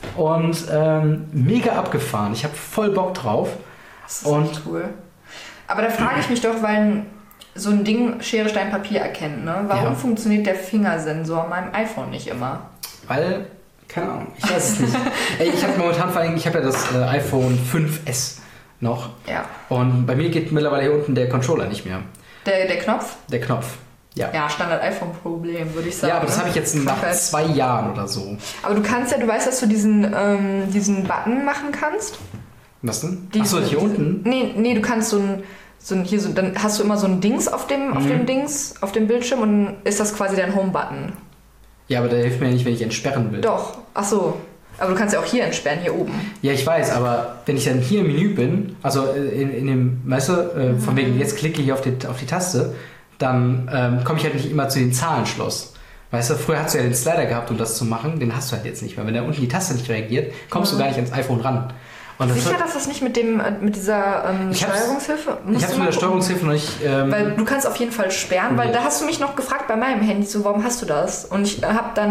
Und ähm, mega abgefahren. Ich habe voll Bock drauf. Das ist und echt cool. Aber da frage ich mich doch, weil so ein Ding Schere, Stein, Papier erkennt, ne? Warum ja. funktioniert der Fingersensor an meinem iPhone nicht immer? Weil, keine Ahnung, ich weiß es nicht. Ey, ich habe momentan vor allem, ich habe ja das äh, iPhone fünf S noch. Ja. Und bei mir geht mittlerweile hier unten der Controller nicht mehr. Der, der Knopf? Der Knopf, ja. Ja, Standard-iPhone-Problem, würde ich sagen. Ja, aber das ne? habe ich jetzt nach Krass. zwei Jahren oder so. Aber du kannst ja, du weißt, dass du diesen, ähm, diesen Button machen kannst. Was denn? Diesen, Achso, hier unten? Nee, nee, du kannst so ein, so ein, hier so, dann hast du immer so ein Dings auf dem, mhm. auf dem Dings, auf dem Bildschirm und dann ist das quasi dein Home-Button. Ja, aber der hilft mir ja nicht, wenn ich entsperren will. Doch, achso. Aber du kannst ja auch hier entsperren, hier oben. Ja, ich weiß, aber wenn ich dann hier im Menü bin, also in, in dem, weißt du, äh, von wegen, jetzt klicke ich auf die, auf die Taste, dann ähm, komme ich halt nicht immer zu den Zahlenschloss. Weißt du, früher hast du ja den Slider gehabt, um das zu machen, den hast du halt jetzt nicht mehr. Wenn da unten die Taste nicht reagiert, kommst mhm. du gar nicht ans iPhone ran. Und Sicher, das dass das nicht mit, dem, mit dieser ähm, ich Steuerungshilfe... Ich hab's mit der Steuerungshilfe noch nicht... Ähm, weil du kannst auf jeden Fall sperren, weil da hast du mich noch gefragt bei meinem Handy, so, warum hast du das? Und ich habe dann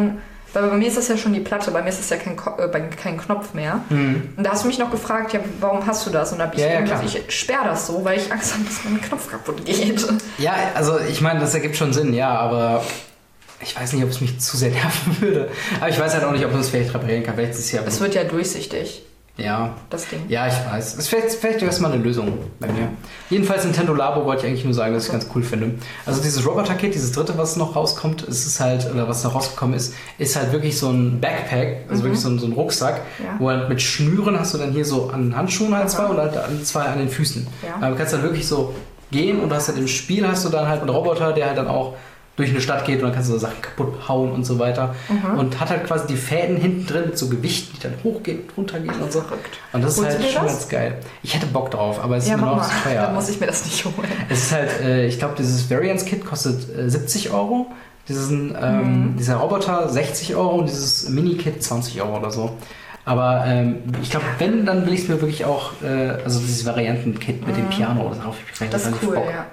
Weil bei mir ist das ja schon die Platte, bei mir ist das ja kein, Ko- äh, kein Knopf mehr. Mhm. Und da hast du mich noch gefragt, ja, warum hast du das? Und da habe ich ja, ja, gesagt, ich sperre das so, weil ich Angst habe, dass mein Knopf kaputt geht. Ja, also ich meine, das ergibt schon Sinn, ja, aber ich weiß nicht, ob es mich zu sehr nerven würde. Aber ich weiß halt auch nicht, ob man es vielleicht reparieren kann. Vielleicht ist es ja... Es wird ja durchsichtig. Ja. Das Ding. Ja, ich weiß. Es ist vielleicht, vielleicht erstmal eine Lösung bei mir. Jedenfalls Nintendo Labo wollte ich eigentlich nur sagen, dass ich es ganz cool finde. Also dieses Roboter-Kit, dieses dritte, was noch rauskommt, ist es halt, oder was noch rausgekommen ist, ist halt wirklich so ein Backpack, also mhm. wirklich so ein, so ein Rucksack, ja. wo halt mit Schnüren hast du dann hier so an Handschuhen halt zwei und halt an zwei an den Füßen. Ja. Aber du kannst dann wirklich so gehen und hast halt im Spiel hast du dann halt einen Roboter, der halt dann auch durch eine Stadt geht und dann kannst du so Sachen kaputt hauen und so weiter. Mhm. Und hat halt quasi die Fäden hinten drin mit so Gewichten, die dann hochgehen, runtergehen und so. Verrückt. Und das ist Holst halt schon das? ganz geil. Ich hätte Bock drauf, aber es ja, ist immer noch zu teuer. Dann muss ich mir das nicht holen. Es ist halt, äh, ich glaube, dieses Variance-Kit kostet äh, siebzig Euro. Diesen, ähm, mhm. Dieser Roboter sechzig Euro und dieses Mini-Kit zwanzig Euro oder so. Aber ähm, ich glaube, wenn, dann will ich es mir wirklich auch, äh, also dieses Varianten-Kit mit mhm. dem Piano, das, ich das ist cool, Bock. ja.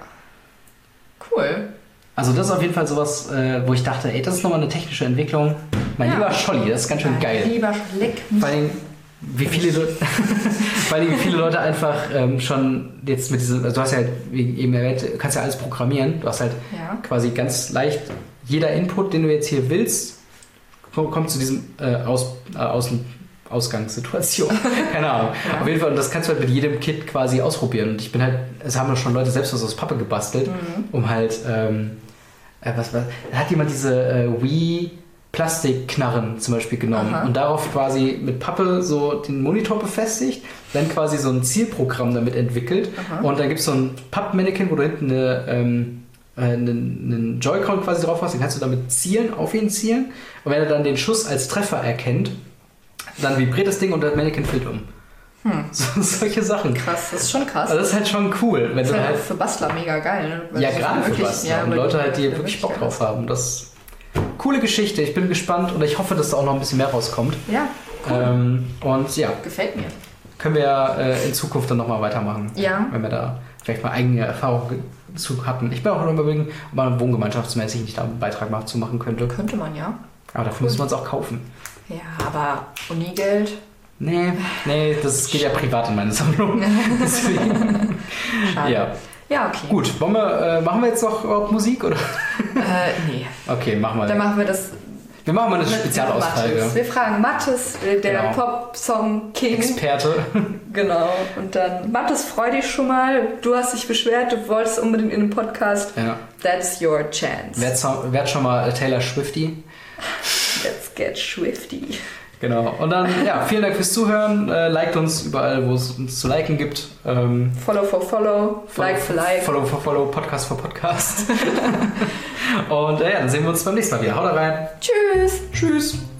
Cool. Also das ist auf jeden Fall sowas, äh, wo ich dachte, ey, das ist nochmal eine technische Entwicklung. Mein ja. lieber Scholli, das ist ganz schön mein geil. Lieber Schleck. Vor allem, wie viele, Leute, vor allem, wie viele Leute einfach ähm, schon jetzt mit diesem, also du hast ja halt, wie eben erwähnt, du kannst ja alles programmieren. Du hast halt ja. quasi ganz leicht, jeder Input, den du jetzt hier willst, kommt zu diesem äh, Aus, äh, Außen, Ausgangssituation. Keine Ahnung. Ja. Auf jeden Fall, und das kannst du halt mit jedem Kit quasi ausprobieren. Und ich bin halt, es haben ja schon Leute selbst was aus Pappe gebastelt, mhm. um halt, ähm, äh, was war, da hat jemand diese äh, Wii Plastikknarren zum Beispiel genommen Aha. und darauf quasi mit Pappe so den Monitor befestigt, dann quasi so ein Zielprogramm damit entwickelt. Aha. Und dann gibt es so ein Pappmannequin, wo du hinten eine, ähm, einen, einen Joy-Con quasi drauf hast, den kannst du damit zielen, auf ihn zielen. Und wenn er dann den Schuss als Treffer erkennt, dann vibriert das Ding und das Mannequin fällt um. Hm. So, solche Sachen. Krass, das ist schon krass. Also das ist halt schon cool. Wenn das du ist halt halt für Bastler mega geil. Ne? Ja, gerade für Bastler. Ja, und Leute halt, die wirklich Bock drauf haben. Das ist coole Geschichte. Ich bin gespannt und ich hoffe, dass da auch noch ein bisschen mehr rauskommt. Ja, cool. Ähm, und ja. Gefällt mir. Können wir ja äh, in Zukunft dann nochmal weitermachen. Ja. Wenn wir da vielleicht mal eigene Erfahrungen zu hatten. Ich bin auch noch überlegen, ob man wohngemeinschaftsmäßig nicht da einen Beitrag mal zu machen könnte. Könnte man, ja. Aber dafür cool. muss man es auch kaufen. Ja, aber Unigeld... Nee, nee, das geht ja privat in meine Sammlung. Deswegen. Schade. Ja. Ja, okay. Gut, wollen wir, äh, machen wir jetzt noch überhaupt Musik? Oder? Äh, nee. Okay, machen wir. Dann machen wir das. Wir machen mal eine Spezialausfrage. Wir fragen Mathis, der genau. Pop-Song-King. Experte. Genau. Und dann, Mathis, freu dich schon mal. Du hast dich beschwert, du wolltest unbedingt in den Podcast. Ja. That's your chance. Werd, werd schon mal Taylor Swiftie. Let's get Swiftie. Genau. Und dann, ja, vielen Dank fürs Zuhören. Äh, liked uns überall, wo es uns zu liken gibt. Ähm, follow for follow, follow, like for like. Follow for follow, Podcast for Podcast. Und äh, ja, dann sehen wir uns beim nächsten Mal wieder. Haut rein. Tschüss. Tschüss.